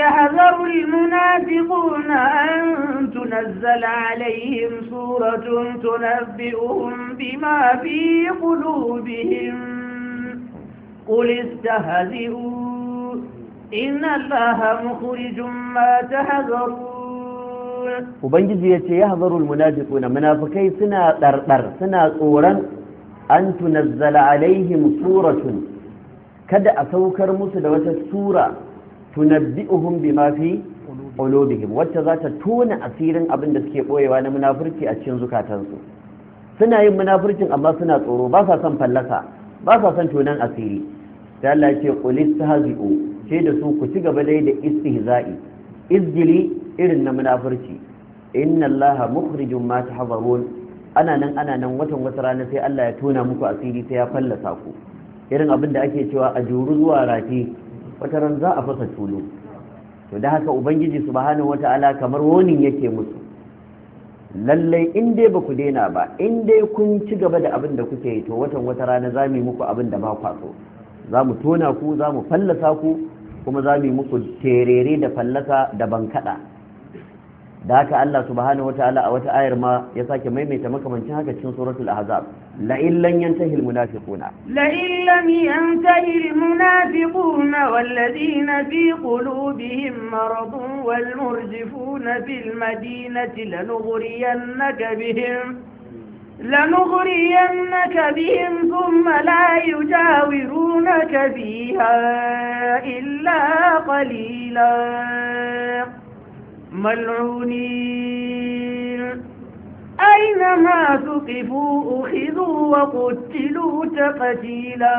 Speaker 1: an tunazzala alaihim suratun tunabbi'uhum bima fi qulubihim qul istahzi'u inna allaha mukhrijum ma tahzarun
Speaker 2: ubangiji ya ce ya hazarul munafiquna munafikai suna ɗarɗar suna tsoron an tunazzala alaihim suratun kada a saukar musu da wata sura tunabbi'uhum bima fi qulubihim wacce za ta tona asirin abin da suke boyewa na munafurci a cikin zukatansu suna yin munafurcin amma suna tsoro ba sa son fallasa ba sa son tonan asiri sai Allah ya ce qul istahzi'u ce da su ku ci gaba dai da istihza'i izgili irin na munafurci inna Allaha mukhrijum ma tahzarun ana nan watan wata rana sai Allah ya tona muku asiri sai ya fallasa ku irin abin da ake cewa a juru zuwa rafi wata ran za a fasa tulu to da haka ubangiji subhanahu wata'ala kamar wonin yake musu lallai in dai ba ku daina ba in dai kun ci gaba da abin da kuke yi to watan wata rana za mu yi muku abin da ba kwa so za mu tona ku za mu fallasa ku kuma za mu yi muku terere da fallasa da bankaɗa da haka Allah subhanahu wataala a wata ayar ma ya sake maimaita makamancin haka cikin suratul ahzab la illan yantahi almunafiquna
Speaker 1: la illam yantahi almunafiquna walladhina fi qulubihim maradun wal murjifuna fil madinati لنغرينك بهم ثم لا يجاورونك فيها إلا قليلا ملعونين أينما ثقفوا أخذوا وقتلوا تقتيلا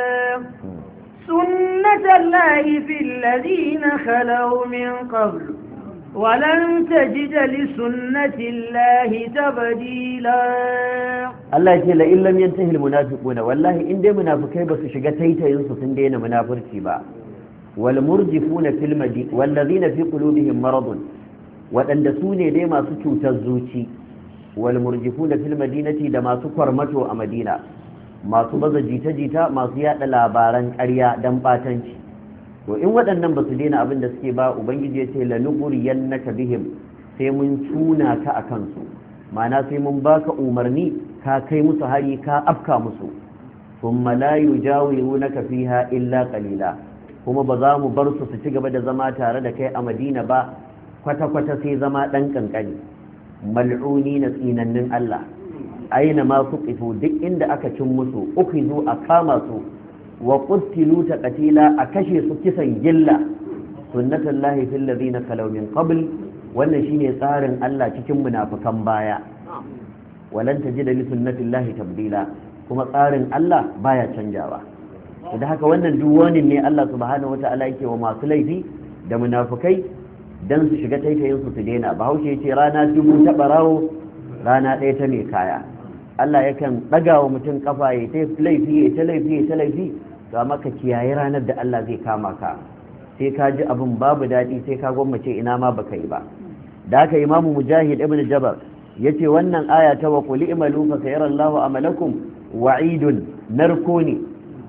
Speaker 1: سنة الله في الذين خلوا من قبل ولن تجد لسنة الله تبديلا
Speaker 2: الله يقول إن لم ينتهي المنافقون والله إن دي منافقين بس شغتيت ينصف دين منافرتي با والمرجفون في المدينة والذين في قلوبهم مرض وأن دسوني دي ما سكو تزوتي والمرجفون في المدينة دا ما سكر متو أمدينة ما سبز جيتا جيتا ما سيادة لاباران كريا دمباتنش to in waɗannan ba su daina abin da suke ba ubangiji ya ce lanuguriyannaka bihim sai mun tuna ka a kansu ma'ana sai mun baka umarni ka kai musu hari ka afka musu thumma la yujawirunaka fiha illa qalila kuma ba za mu bar su su ci gaba da zama tare da kai a Madina ba kwata-kwata sai zama dan kankani mal'uni na tsinannin Allah aina ma suqifu duk inda aka cin musu ukhizu a kama su wa qutilu taqtila a kashe su kisan gilla sunnatullahi fil ladina khalaw min qabl wannan shine tsarin Allah cikin munafikan baya walan tajida li sunnatillahi tabdila kuma tsarin Allah baya canjawa da haka wannan duk wani ne Allah subhanahu wataala yake wa masu laifi da munafikai dan su shiga taitayin su daina bahaushe yace rana dubu ta barawo rana ɗaya ta mai kaya Allah yakan ɗaga wa mutum kafa ya ta laifi ya ta laifi ya ta laifi to amma ka kiyaye ranar da Allah zai kama ka sai ka ji abin babu daɗi sai ka gwammace ina ma baka yi ba da haka imamu mujahid ibn jabar yace wannan aya ta wa qul i'malu fa sayarallahu amalakum wa'idun narko ne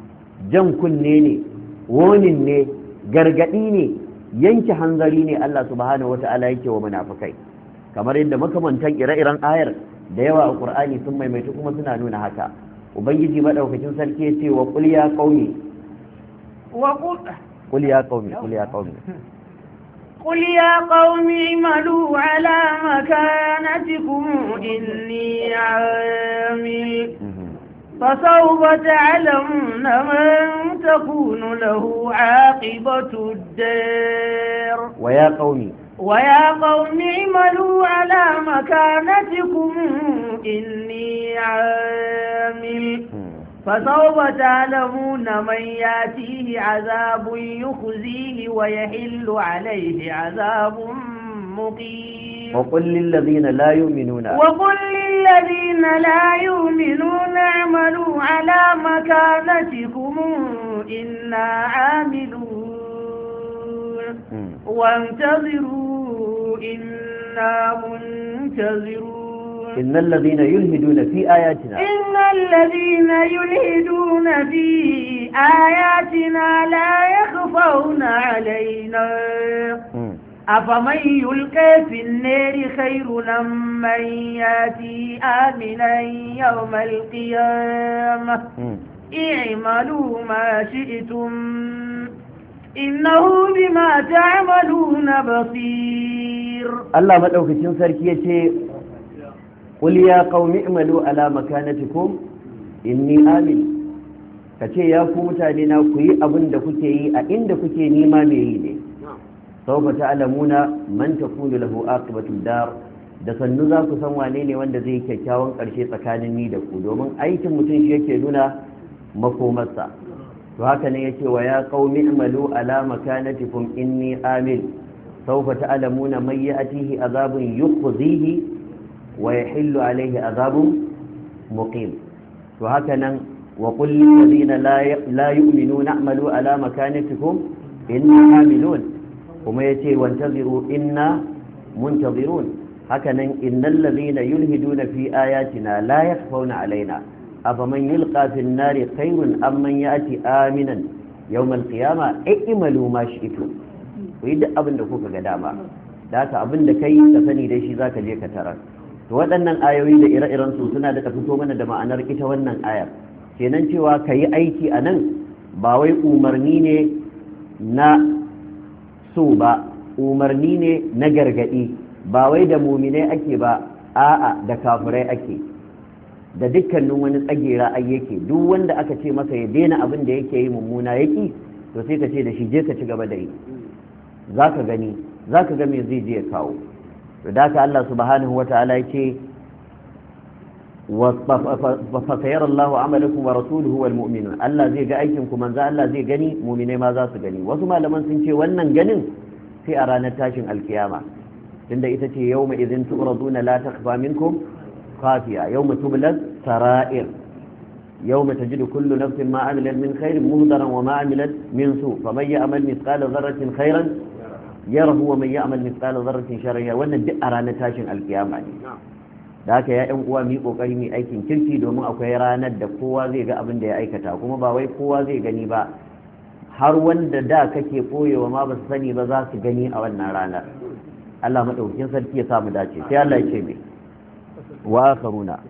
Speaker 2: jan kunne ne, wonin ne, gargadi ne, yanke hanzari ne Allah subhanahu wata'ala yake wa munafikai, kamar yadda makamantan ire-iren ayar da yawa a Qur'ani sun maimaita kuma suna nuna haka. Ubangiji madaukakin sarki ya ce wa qul ya qaumi qul ya qaumi
Speaker 1: قل يا قوم اعملوا على مكانتكم إني عامل فسوف تعلمون من تكون له عاقبة الدار ويا قوم اعملوا على مكانتكم إني عامل فسوف تعلمون من ياتيه عذاب يخزيه ويحل عليه عذاب مقيم
Speaker 2: وقل للذين لا يؤمنون
Speaker 1: اعملوا على مكانتكم إنا عاملون وانتظروا إنا منتظرون
Speaker 2: إن الذين يلهدون في
Speaker 1: آياتنا لا يخفون علينا أفمن يلقى في النار خير أم من يأتي آمنا يوم القيامة اعملوا ما شئتم إنه بما تعملون بصير.
Speaker 2: الله مدوكتين سركية قل يا قوم اعملوا على مكانتكم inni amin, ka ce ya ku mutane na ku yi abin da kuke yi a inda kuke nima mai yi ne. Sawfa ta'lamuna man takunu lahu aqibatud dar, da sannu za ku san wane ne wanda zai kyakkyawan karshe tsakanin ni da ku, domin aikin mutum shi yake nuna makomarsa. To haka ne yake wa ya qaumi i'malu ala makanatikum inni amil sawfa ta'lamuna man ya'tihi azabun yukhzihi wa yahillu alayhi azabun muqim. to haka nan wa qul lil ladina la yu'minuna a'malu ala makanatikum inna amilun, kuma yace wantaziru inna muntazirun. haka nan innal ladina yulhiduna fi ayatina la yakhfawna alaina afaman yulqa fin nari khayrun amman ya'ti aminan yawm al-qiyamah i'malu ma shi'tum. ku yi duk abin da kuka ga dama, da haka abin da kai ka sani dai shi zaka je ka tarar. to waɗannan ayoyi da ire-iren su suna da fito mana da ma'anar ita wannan ayar, kenan cewa ka yi aiki a nan ba wai umarni ne na so ba, umarni ne na gargaɗi, ba wai da muminai ake ba, a'a da kafirai ake, da dukkanin wani tsagera ai yake. duk wanda aka ce masa ya daina abin da yake yi mummuna yaki, to sai ka ce da shi je ka ci gaba da yi, za ka gani, za ka ga me zai je ya kawo. to da ka Allah subhanahu wa ta'ala yake fa sayara Allahu amalakum wa rasuluhu wal mu'minun, Allah zai ga aikin ku, manzo Allah zai gani, mu'minai ma za su gani. wasu malaman sun ce wannan ganin sai a ranar tashin alkiyama, tunda ita ce yawma idhin tu'raduna la takhfa minkum khafiya yawma tubla sara'ir yawma tajidu kullu nafsin ma amilat min khairin muhdaran wa ma amilat min su faman ya'mal mithqala dharratin khairan yarahu wa man ya'mal mithqala dharratin sharran yara. wannan duk a ranar tashin alkiyama ne. da haka ya ƴan uwa mu yi kokari mu aikin kirki, domin akwai ranar da kowa zai ga abin da ya aikata, kuma ba wai kowa zai gani ba, har wanda da kake koyewa ma ba su sani ba za su gani a wannan ranar. Allah madaukakin sarki ya samu dace. sai Allah ya ce me wa akharuna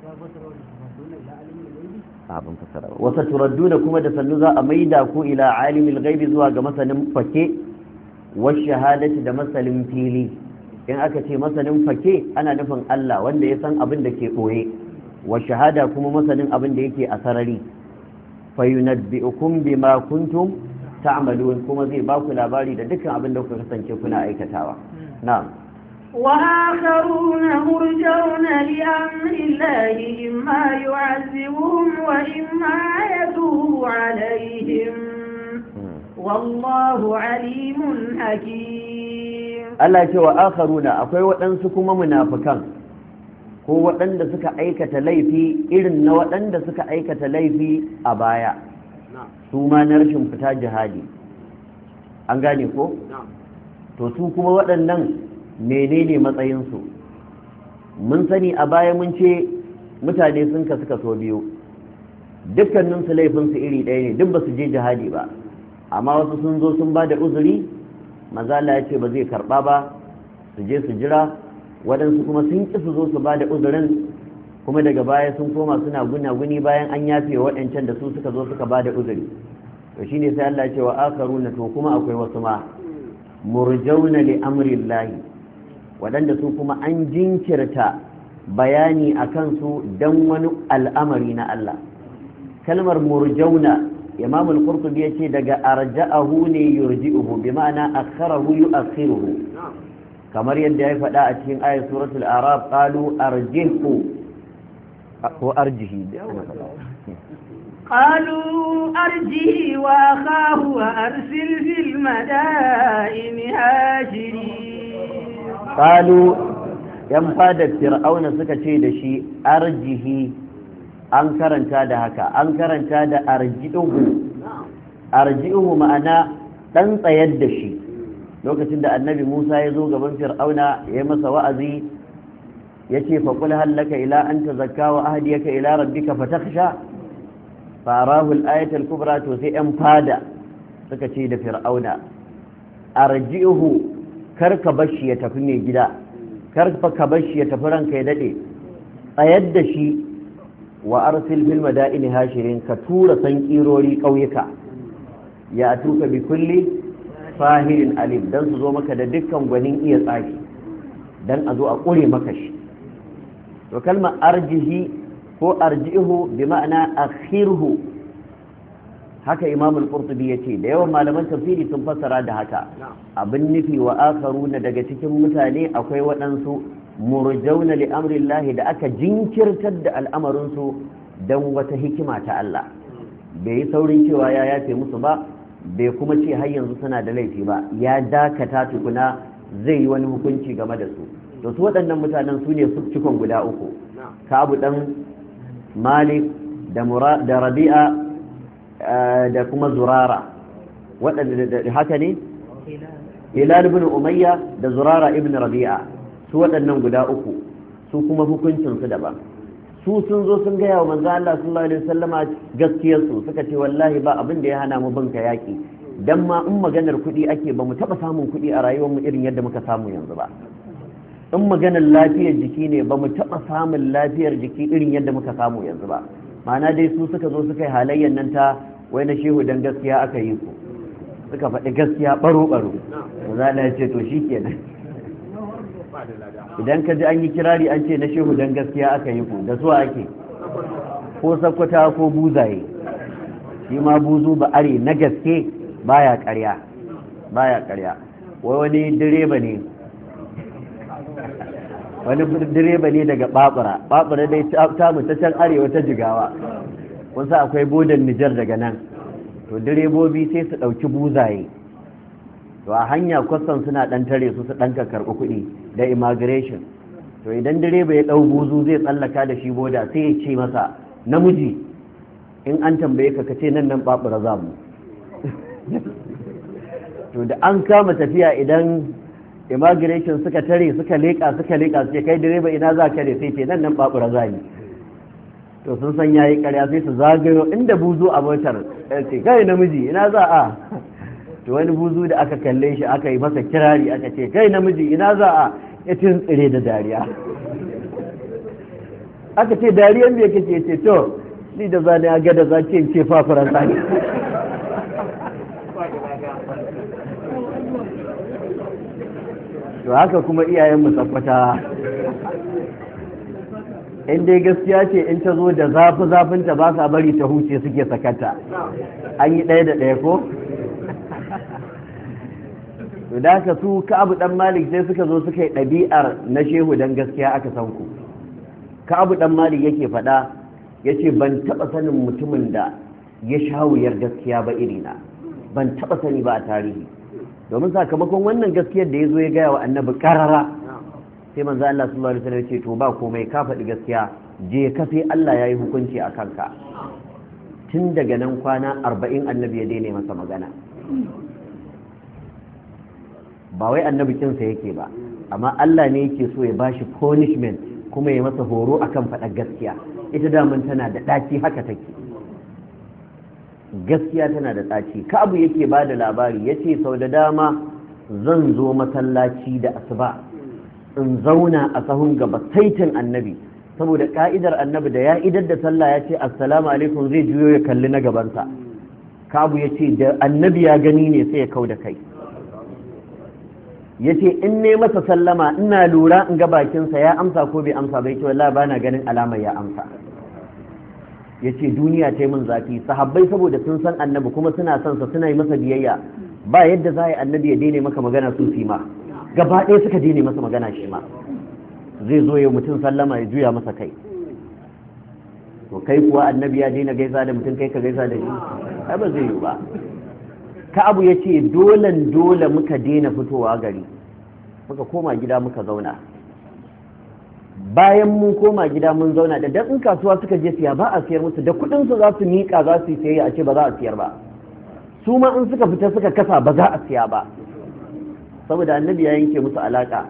Speaker 2: abin fasara wa saturadduna, kuma da sannu za a maida ku ila alimil ghaibi, zuwa ga masanin fake wa shahadati, da masalin fili. in aka ce masanin fake ana nufin Allah wanda ya san abin da ke boye, wa shahada kuma masanin abin da yake a sarari. fayunabbi'ukum bima kuntum ta'malun, kuma zai ba ku labari da dukkan abin da kuka kasance kuna aikatawa. na'am.
Speaker 1: وآخرون مرجون لأمر الله إما يعذبهم وإما يتوب عليهم والله عليم حكيم. Allah ce wa akharuna, akwai waɗansu kuma munafikan ko waɗanda suka aikata laifi irin na waɗanda suka aikata laifi a baya, su ma na rashin fita jihadi, an gane ko? to su kuma waɗannan menene matsayinsu? mun sani a baya mun ce mutane sun kasu kaso biyu.
Speaker 2: dukkanin su laifin su iri ɗaya ne, duk ba su je jihadi ba, amma wasu sun zo sun ba da uzuri, manzo Allah ya ce ba zai karba ba, su je su jira. Waɗansu kuma sun ƙi su zo su ba da uzurin, kuma daga baya sun koma suna gunaguni bayan an yafe waɗancan da su suka zo suka ba da uzuri. To shine sai Allah ya ce wa akharuna, to kuma akwai wasu ma murjauna li amrillahi, waɗanda su kuma an jinkirta bayani akan su dan wani al'amari na Allah. Kalmar murjauna Imam al-Qurtubi yace daga arja'ahu ne yurji'uhu, bi ma'ana akharahu yu'akhiruhu, kamar yadda ya faɗa a cikin ayat suratul araf, qalu arjihu ko arjihi
Speaker 1: قالوا أرجه وأخاه وأرسل في المدائن هاشرين.
Speaker 2: قالوا ينفاد فرعون سكتي دشي أرجه أنكرن تاد هكا أنكرن تاد أرجئه معنا تنطيد دشي. lokacin da annabi Musa ya zo gaban Fir'auna ya masa wa'azi yace fa qul hal laka ila an tazakka wa ahdiyaka ila rabbika fatakhsha farahu al-ayata al-kubra. To sai yan fada suka ce da Fir'auna arji'uhu, karka bashi ya tafi ne gida, karka ka bashi ya tafi ranka ya dade, tsayar da shi wa arsil bil madaini hashirin, ka tura san kirori kauyuka ya atuka bi kulli fahirin alim, dan su zo maka da dukkan gwanin iya tsaki, dan a zo a ƙure maka shi. to kalmar arjihi ko arjihu bi ma'ana akhirhu, haka Imam al-Qurtubi yace, da yawan malaman tafsiri sun fassara da haka. Abin nufi wa akharuna, daga cikin mutane akwai waɗansu murjauna li amrillahi, da aka jinkirtar da al'amarin su dan wata hikima ta Allah. Bai yi saurin cewa ya yafe musu ba, bai kuma ce har yanzu suna da laifi ba, ya dakata tukuna zai yi wani hukunci game da su. To su waɗannan mutanen su ne cikon guda uku, Ka'abu dan Malik da Rabi'a da kuma Zurara, waɗanda haka ne Hilal ibn Umayya da Zurara ibn Rabi'a, su waɗannan guda uku su kuma hukuncin su daban. Su sun zo sun gaya wa manzo Allah sallallahu alaihi wasallama gaskiyar su, suka ce wallahi ba abin da ya hana mu binka yaki, dan ma in maganar kuɗi ake ba mu taɓa samun kuɗi a rayuwar mu irin yadda muka samu yanzu ba. In maganar lafiyar jiki ne ba mu taɓa samun lafiyar jiki irin yadda muka samu yanzu ba. Ma'ana dai su suka zo suka yi halayyar nan ta wai na shehu dan gaskiya aka yi ku, suka faɗi gaskiya baro-baro. Manzo Allah ya ce to shikenan, idan ka ji an yi kirari an ce na shehu dan gaskiya aka yi ku, da su ake ko sakwata ko buzaye. Shi ma buzu ba are na gaske baya ƙarya. Wani direba ne daga babura dai ta mu ta can arewa ta Jigawa, kun sa akwai bodan Nijar daga nan. To direbobi sai su ɗauki buzaye, to a hanya kwastan suna ɗan tare su ɗan karɓi kuɗi da immigration. To idan direba ya ɗau buzu zai tsallaka da shi boda, sai ya ce masa namiji in an tambaye ka ce nan babura za mu. To da an kama tafiya, idan immigration suka tare suka leƙa sai kai direba ina za ka ne, sai ce nan babura za ni. To sun san yayi ƙarya, sai su zagayo inda buzu a motar, ce kai namiji ina za a. To wani buzu da aka kalle shi aka yi masa kirari aka ce kai namiji ina za a, ya tsire da dariya. Aka ce dariyan me kake? Ce to ni da zani a gada za ce fa faransa ne. To haka kuma iyayen mu sakwata, in dai gaskiya ce in ta zo da zafinta ba sa bari ta huce, suke sakata. An yi ɗaya da ɗaya ko? To da haka su Ka'abu dan Malik sai suka zo suka yi ɗabi'ar na shehu dan gaskiya aka san ku. Ka'abu dan Malik yake faɗa, yace ban taɓa sanin mutumin da ya sha wuyar gaskiya ba irina, ban taɓa sani ba a tarihi. Domin sakamakon wannan gaskiyar da ya zo ya gaya wa annabi karara, sai manzo Allah sallallahu alaihi wasallam ya ce to ba komai, ka faɗi gaskiya, je ka sai Allah ya yi hukunci a kanka. Tun daga nan kwana 40 annabi ya daina masa magana. Ba wai annabi kinsa yake ba, amma Allah ne yake so ya bashi punishment kuma ya masa horo akan faɗar gaskiya. Ita daman tana da ɗaci, haka take. gaskiya tana da ɗaci. Ka'abu yake ba da labari yace sau da dama zan zo masallaci da asuba in zauna a sahun gaba saitin annabi, saboda ka'idar annabi da ya idar da sallah ya ce assalamu alaikum zai juyo ya kalli na gabansa. Ka'abu ya ce da annabi ya gani ne sai ya kau da kai, ya ce in ne masa sallama ina lura in ga bakinsa ya amsa ko bai amsa bai ce wallahi bana ganin alamar ya amsa. Ya ce duniya ta yi min zafi. Sahabbai saboda sun san annabi kuma suna son sa suna yi masa biyayya, ba yadda za a yi annabi ya daina maka magana su fi ma gaba ɗaya suka daina masa magana shi ma zai zo ya mutum sallama ya juya masa kai. To kai kuwa annabi ya daina gaisa da mutum kai ka gaisa da shi ai ba zai yi ba. Ka'abu ya ce dole muka daina fitowa gari, muka koma gida muka zauna. Bayan mun koma gida mun zauna da dan kasuwa suka je siya ba a siyar musu, da kudin su za su miƙa za su yi sayayya a ce ba za a siyar ba, su ma in suka fita suka kasa ba za a siya ba, saboda annabi ya yanke musu alaka.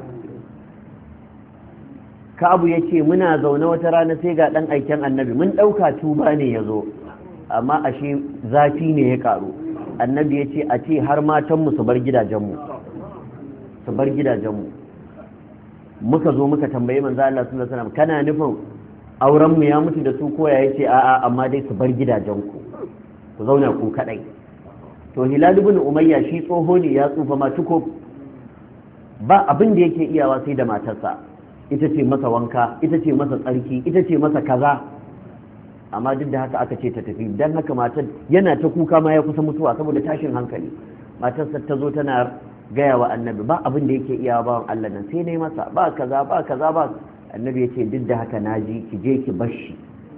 Speaker 2: Ka'abu ya ce muna zaune wata rana sai ga dan aiken annabi, mun ɗauka tuba ne ya zo amma ashe zafi ne ya karu. Annabi ya ce a ce har matanmu su bar gidajenmu, su bar gidajenmu. Muka zo muka tambaye manzo Allah sallallahu alaihi wasallam kana nufin auren mu ya mutu da su ko ya yace a'a amma dai su bar gidajenku ku zauna ku kadai. To Hilal ibn Umayya shi tsoho ne ya tsufa ma tuko, ba abin da yake iyawa sai da matarsa, ita ce masa wanka, ita ce masa tsarki, ita ce masa kaza, amma duk da haka aka ce ta tafi. Dan haka matar yana ta kuka ma ya kusa mutuwa saboda tashin hankali. Matarsa ta zo tana gaya wa annabi ba abin da yake iyawa bawan Allah nan sai ne masa ba kaza ba kaza ba. Annabi ya ce duk da haka naji ki je ki bashi.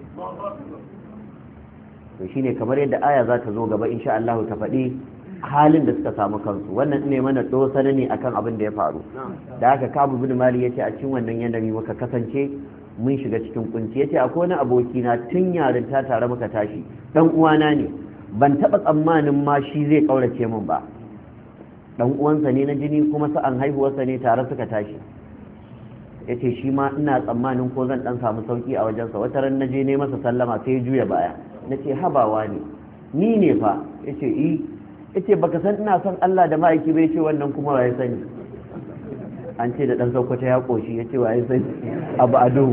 Speaker 2: To shine kamar yadda aya za ta zo gaba insha Allah ta faɗi halin da suka samu kansu. Wannan ne mana dosana ne akan abin da ya faru. Da haka Kabu bin Mali yace a cikin wannan yanayi muka kasance mun shiga cikin kunci. Yace akwai wani aboki na tun yarinta tare muka tashi, dan uwana ne, ban taba tsammanin ma shi zai kaurace min ba. Dan uwansa ne na jini kuma sa'an haihuwarsa ne, tare suka tashi. Yace shi ma ina tsammanin ko zan dan samu sauki a wajensa. Wata ran naje ne masa sallama sai ya juya baya. Nace habawa ne, ni ne fa. Yace yace baka san ina son Allah da ma'aiki bai ce wannan kuma waye sani. An ce da dan Sokoto ya koshi, yace waye sani abu ado.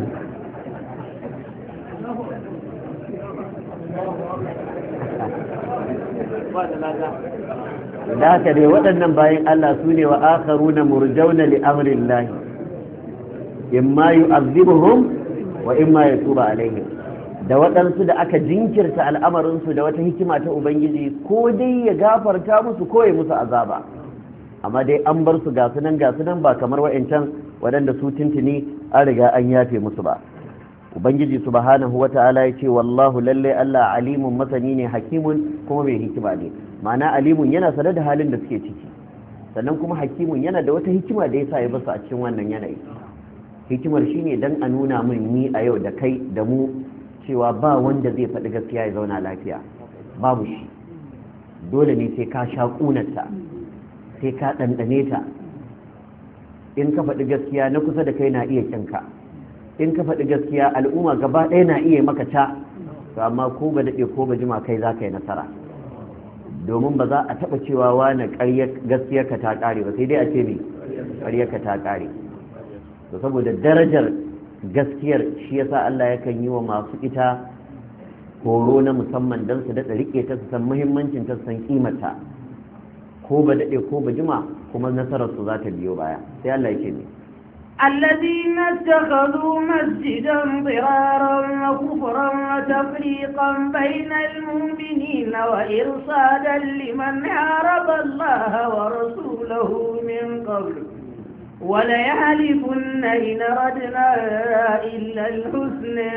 Speaker 2: Da haka dai waɗannan bayan Allah su ne wa akharuna murjauna li amrillah imma yu'adhibuhum wa imma yatuba alaihim. Da waɗansu da aka jinkirta al'amarinsu da wata hikima ta Ubangiji, ko dai ya gafarta musu ko ya musu azaba, amma dai an bar su gasu nan ba kamar wa'ancan waɗanda su tuntuni an riga an yafe musu ba. Ubangiji subhanahu wa ta'ala ya ce wallahu lalle Allah alimun masani ne, hakimun kuma mai hikima ne. Ma'ana alimun yana sanar da halin da suke ciki, sannan kuma hakimun yana da wata hikima da ya sa ya basu a cikin wannan yanayi. Hikimar shine dan a nuna min ni a yau da kai da mu cewa ba wanda zai faɗi gaskiya ya zauna lafiya, babu shi. Dole ne sai ka sha ƙunarta, sai ka ɗanɗane ta. In ka faɗi gaskiya na kusa da kai na iya kinka, in ka faɗi gaskiya al'umma gaba ɗaya na iya maka ta, to amma ko ba daɗe ko ba jima kai za ka yi nasara. Domin ba za a taɓa cewa wani gaskiyarka ta ƙare ba, sai dai a ce ne ƙaryarka ta ƙare. To saboda darajar gaskiyar shi yasa Allah yakan yi wa masu ita horo na musamman don su daɗa riƙe ta, su san muhimmancin ta, su san ƙimarta, ko ba daɗe ko ba jima kuma nasarar su za ta biyo baya. Sai Allah yake ne
Speaker 1: الذين اتخذوا مسجدا ضرارا وكفرا وتفريقا بين المؤمنين وإرصادا لمن حارب الله ورسوله من قبل وليحلفن إن أردنا إلا الحسنى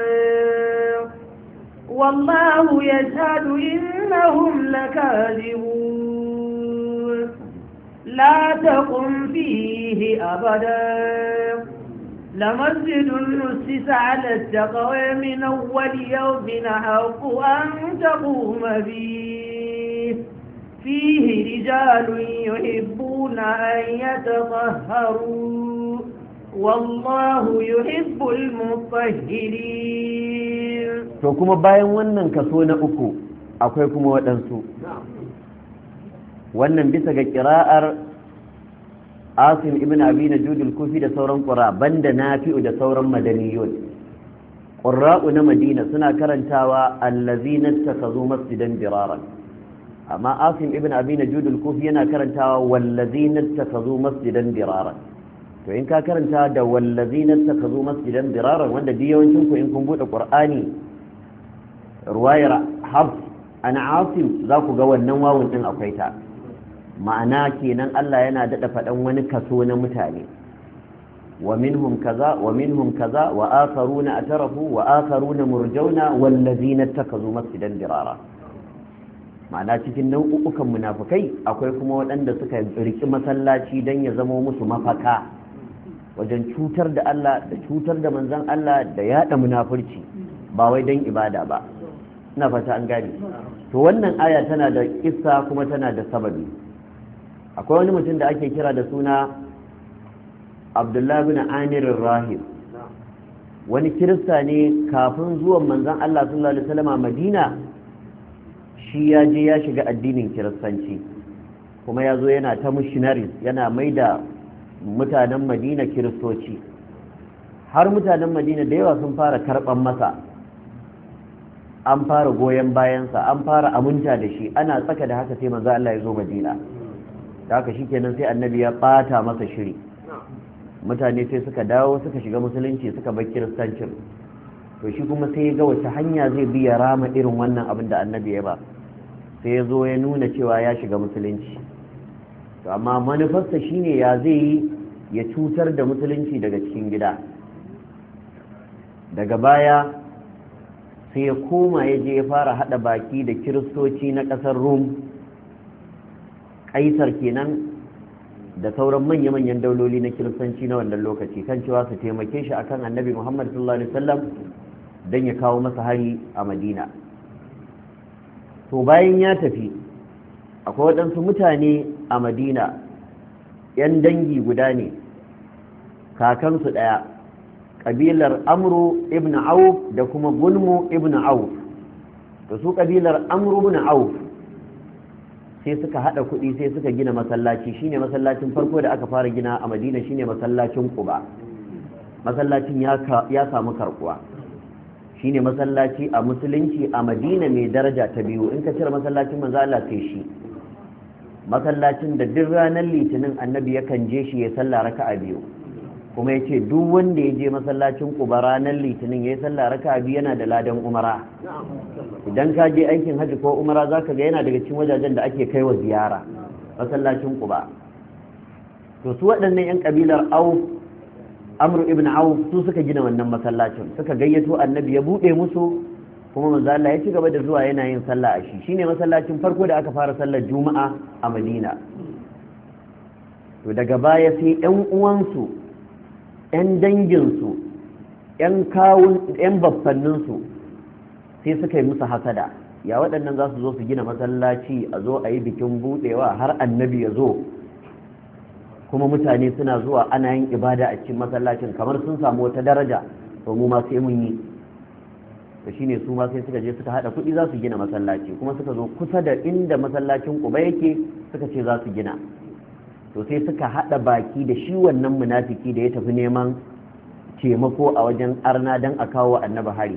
Speaker 1: والله يشهد إنهم لكاذبون لا تقم فيه أبدا لمسجد أسس على التقوى من أول يوم أحق أن تقوم فيه رجال يحبون أن يتطهروا والله يحب المطهرين.
Speaker 2: to kuma bayan wannan kaso na uku akwai kuma waɗansu wannan bisa ga ƙira'ar Asim ibn Abi Najud al-Kufi da sauran qura banda Nafi'u da sauran madaniyun qurra'u na Madina suna karantawa allazina ittakhadhu masjidan diraran amma Asim ibn Abi Najud al-Kufi yana karantawa wallazina ittakhadhu masjidan diraran to in ka karanta da wallazina ittakhadhu masjidan diraran wanda yawancin ku in kun bude Qur'ani ruwayar Hafs an Asim za ku ga wannan wawun din akwai ta ma'ana kenan Allah yana daɗa faɗan wani kaso na mutane wa minhum kaza wa minhum kaza wa akharuna atarafu wa akharuna murjauna wallazina takazu masjidan dirara ma'ana cikin nau'ukan munafikai akwai kuma waɗanda suka riki masallaci dan ya zama musu mafaka wajen cutar da Allah da cutar da manzon Allah da yada munafurci ba wai dan ibada ba ina fata an gane to wannan aya tana da kissa kuma tana da sababi akwai wani mutum da ake kira da suna Abdullahi bin Amir Rahib wani kirista ne kafin zuwan manzon Allah sallallahu alaihi wasallam a Madina shi ya je ya shiga addinin kiristanci kuma ya zo yana ta missionaries yana maida mutanen Madina kiristoci har mutanen Madina da yawa sun fara karban masa an fara goyon bayansa an fara aminta da shi ana tsaka da haka sai manzon Allah ya zo Madina da haka shikenan sai annabi ya bata masa shiri mutane sai suka dawo suka shiga musulunci suka bar kiristancin to shi kuma sai ya ga wace hanya zai bi ya rama irin wannan abin da annabi ya ba sai ya zo ya nuna cewa ya shiga musulunci to amma manufarsa shine ya zai yi ya cutar da musulunci daga cikin gida daga baya sai ya koma ya je ya fara hada baki da kiristoci na ƙasar Rum kaisar kenan da sauran manya-manyan dauloli na kiristanci na wannan lokaci kan cewa su taimake shi akan annabi Muhammad sallallahu alaihi wasallam don ya kawo masa hari a Madina to bayan ya tafi akwai waɗansu mutane a Madina 'yan dangi guda ne kakansu ɗaya ƙabilar Amru ibn Auf da kuma Gulmu ibn Auf da su ƙabilar Amru ibn Auf sai suka hada kuɗi sai suka gina masallaci shine masallacin farko da aka fara gina a Madina shine masallacin Quba masallacin ya samu karkuwa shine masallaci a musulunci a Madina mai daraja ta biyu in ka cire masallacin manzo Allah sai shi masallacin da duk ranar litinin annabi yakan je shi ya salla raka'a biyu kuma yace duk wanda ya je masallacin Quba ranar litinin yayi salla raka'a biyu yana da ladan umara idan ka je aikin haji ko umara zaka ga yana daga cikin wajajen da ake kaiwa ziyara masallacin Quba to su waɗannan yan kabilar Auf Amr ibn Auf su suka gina wannan masallacin suka gayyato annabi ya bude musu kuma manzo Allah ya ci gaba da zuwa yana yin sallah a shi shine masallacin farko da aka fara sallar juma'a a Madina to daga baya sai yan uwansu yan danginsu yan kawun yan baffanninsu sai suka yi musu hasada ya waɗannan za su zo su gina masallaci a zo a yi bikin buɗewa har annabi ya zo kuma mutane suna zuwa ana yin ibada a cikin masallacin kamar sun samu wata daraja to mu ma sai mun yi to shine su ma sai suka je suka hada kuɗi za su gina masallaci kuma suka zo kusa da inda masallacin Quba yake suka ce za su gina to sai suka hada baki da shi wannan munafiki da ya tafi neman taimako a wajen arna dan a kawo annabi hari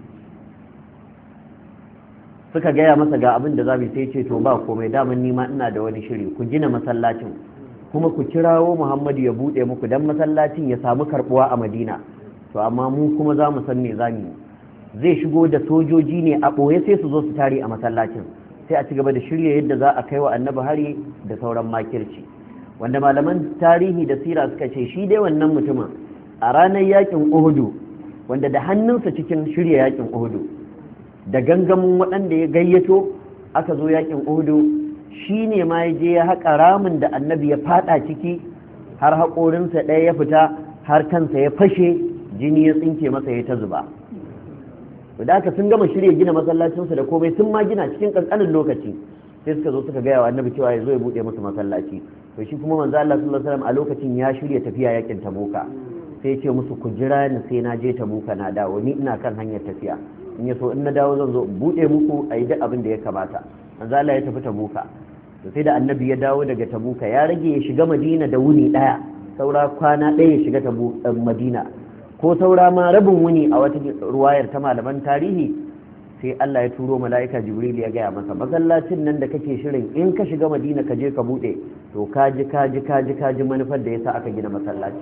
Speaker 2: suka gaya masa ga abin da zamu sai ce to ba komai daman nima ina da wani shiri ku gina masallacin kuma ku kirawo Muhammadu ya bude muku dan masallacin ya samu karbuwa a Madina to amma mu kuma za mu san me zamu zai shigo da sojoji ne a boye sai su zo su tare a masallacin sai a ci gaba da shirye yadda za a kai wa annabi hari da sauran makirci wanda malaman tarihi da sira suka ce shi dai wannan mutumin a ranar yakin Uhud wanda da hannunsa cikin shirye yakin Uhud da gangamin waɗanda ya gayyato aka zo yakin Uhud shi ne ma ya je ya haƙa ramin da annabi ya fada ciki har haƙorinsa ɗaya ya fita har kansa ya fashe jini ya tsinke masa ya ta zuba da aka sun gama shirya gina masallacinsa da komai sun ma gina cikin ƙanƙanin lokaci sai suka zo suka gaya wa annabi cewa ya zo ya buɗe musu masallaci to shi kuma manzo Allah sallallahu alaihi wasallam a lokacin ya shirya tafiya yakin Tabuka sai ya ce musu ku jira ni sai na je Tabuka na dawo ni ina kan hanyar tafiya in ya so in na dawo zan zo in buɗe muku a yi duk abin da ya kamata. manzo Allah ya tafi Tabuka, to sai da annabi ya dawo daga Tabuka ya rage ya shiga Madina da wuni ɗaya, saura kwana ɗaya ya shiga Madina, ko saura ma rabin wuni a wata ruwayar ta malaman tarihi, sai Allah ya turo mala'ika Jibril ya gaya masa masallacin nan da kake shirin in ka shiga Madina ka je ka buɗe, to kaji manufar da yasa aka gina masallaci.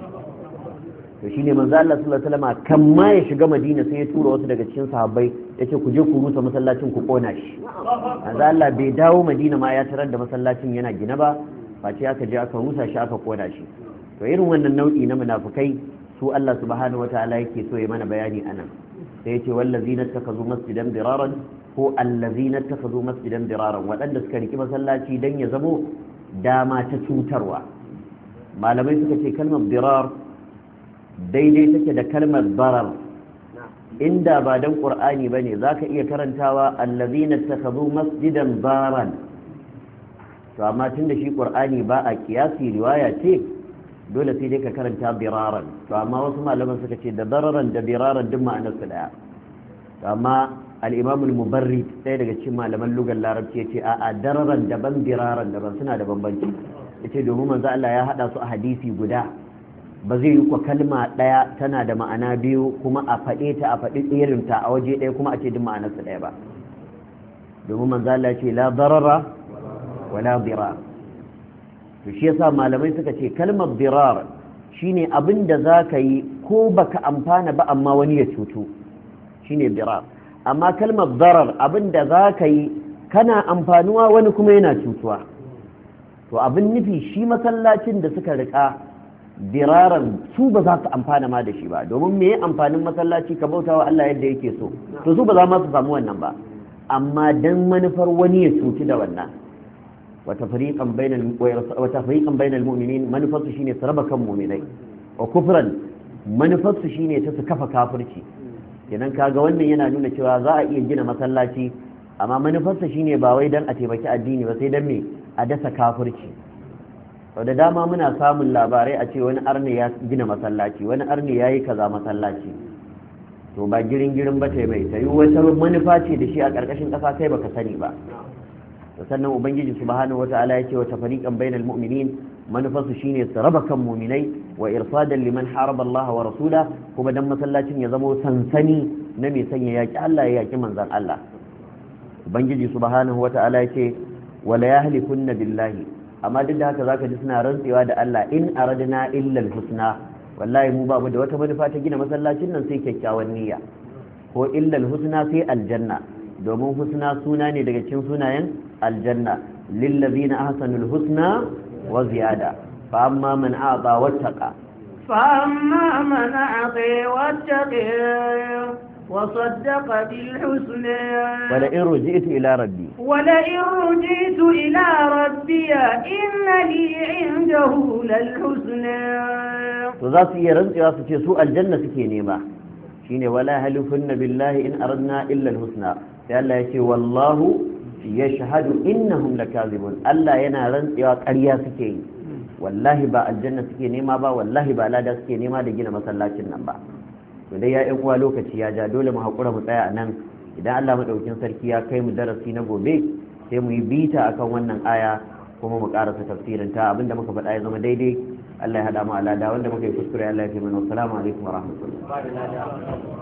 Speaker 2: to shine manzo Allah sallallahu alaihi wasallam kan ma ya shiga Madina sai ya tura wasu daga cikin sahabbai yace ku je ku rusa masallacin ku kona shi. manzo Allah bai dawo Madina ma ya tarar da masallacin yana gina ba, face aka je aka rusa shi aka kona shi. to irin wannan nau'i na munafikai su Allah subhanahu wataala yake so ya mana bayani anan, sai yace wallazina takazu masjidan diraran ko allazina takazu masjidan diraran, waɗanda suka riki masallaci dan ya zamo dama ta cutarwa. malamai suka ce kalmar dirar daidai take da kalmar barar, inda ba dan qur'ani bane zaka iya karantawa allazina takhadhu masjidan baran, to amma tunda shi qur'ani ba a kiyasi riwaya ce dole sai dai ka karanta biraran. to amma wasu malaman suka ce da dararan da biraran duk ma'anar su daya, to amma al-imam al-mubarrid sai daga cikin malaman lugar larabci yace a'a dararan daban biraran daban, suna da bambanci. yace domin manzo Allah ya hada su a hadisi guda, ba zai yi kwa kalma ɗaya tana da ma'ana biyu kuma a faɗe ta a faɗi irinta a waje ɗaya kuma a ce duk ma'anarsa ɗaya ba, domin manzo Allah ce la darara wa la dirar. to shi yasa malamai suka ce kalmar dirar shine abin da za ka yi ko baka amfana ba amma wani ya cutu, shine dirar. amma kalmar darar abin da za ka yi kana amfanuwa wani kuma yana cutuwa. to abin nufi shi masallacin da suka riƙa diraran su ba za su amfana ma da shi ba, domin me amfanin masallaci ka bauta wa Allah yadda yake so, to su ba za ma su samu wannan ba, amma dan manufar wani ya cuci da wannan. wata fariqan bainal mu'minin, manufarsu shine su raba kan mu'minai, wa kufran manufarsu shine ta su kafa kafirci. kenan kaga wannan yana nuna cewa za a iya gina masallaci amma manufarsa shine ba wai dan a taimaki addini ba, sai dan me a dasa kafirci. sau da dama muna samun labarai a ce wani arne ya gina masallaci, wani arne ya yi kaza masallaci, to ba girin ba ta mai ta yi wata manufa ce da shi a ƙarƙashin ƙasa kai baka sani ba. to sannan ubangiji subhanahu wata'ala ya ce wa tafariqan bainal mu'minin, manufarsu shine su raba kan mu'minai wa irsadan liman haraba Allah wa rasula, kuma dan masallacin ya zamo sansani na mai sanya yaki Allah ya yaki manzon Allah. ubangiji subhanahu wata'ala ya ce wala yahlikunna billahi, amma duk da haka zaka ji suna rantsewa da Allah in aradna illa al-husna, wallahi mu ba mu da wata manufa ta gina masallacin nan sai kyakkyawan niyya, ko illa al-husna sai aljanna, domin husna suna ne daga cikin sunayen aljanna, lil ladina ahsanul husna wa ziyada, fa amma man a'ta wattaqa
Speaker 1: فأما من أعطي واتقي وصدق بالحسنى
Speaker 2: ولئن رجعت إلى ربي
Speaker 1: إن لي عنده للحسنى.
Speaker 2: وذات يرد ياسك سوء الجنة سكينيما شين ولا هلفن بالله إن أردنا إلا الحسنى، فألا يكي والله يشهد إنهم لكاذبون، ألا ينارن يا سكين wallahi ba aljanna suke nema ba, wallahi ba lada suke nema da gina masallacin nan ba. to dai ya yan uwa lokaci ya ja, dole mu haƙura mu tsaya a nan. idan Allah madaukin sarki ya kai mu darasi na gobe sai mu yi bita akan wannan aya kuma mu karasa tafsirin ta. abinda muka faɗa ya zama daidai Allah ya hada mu alada, wanda muka yi kuskure Allah ya fi mana. Assalamu alaikum wa rahmatullahi.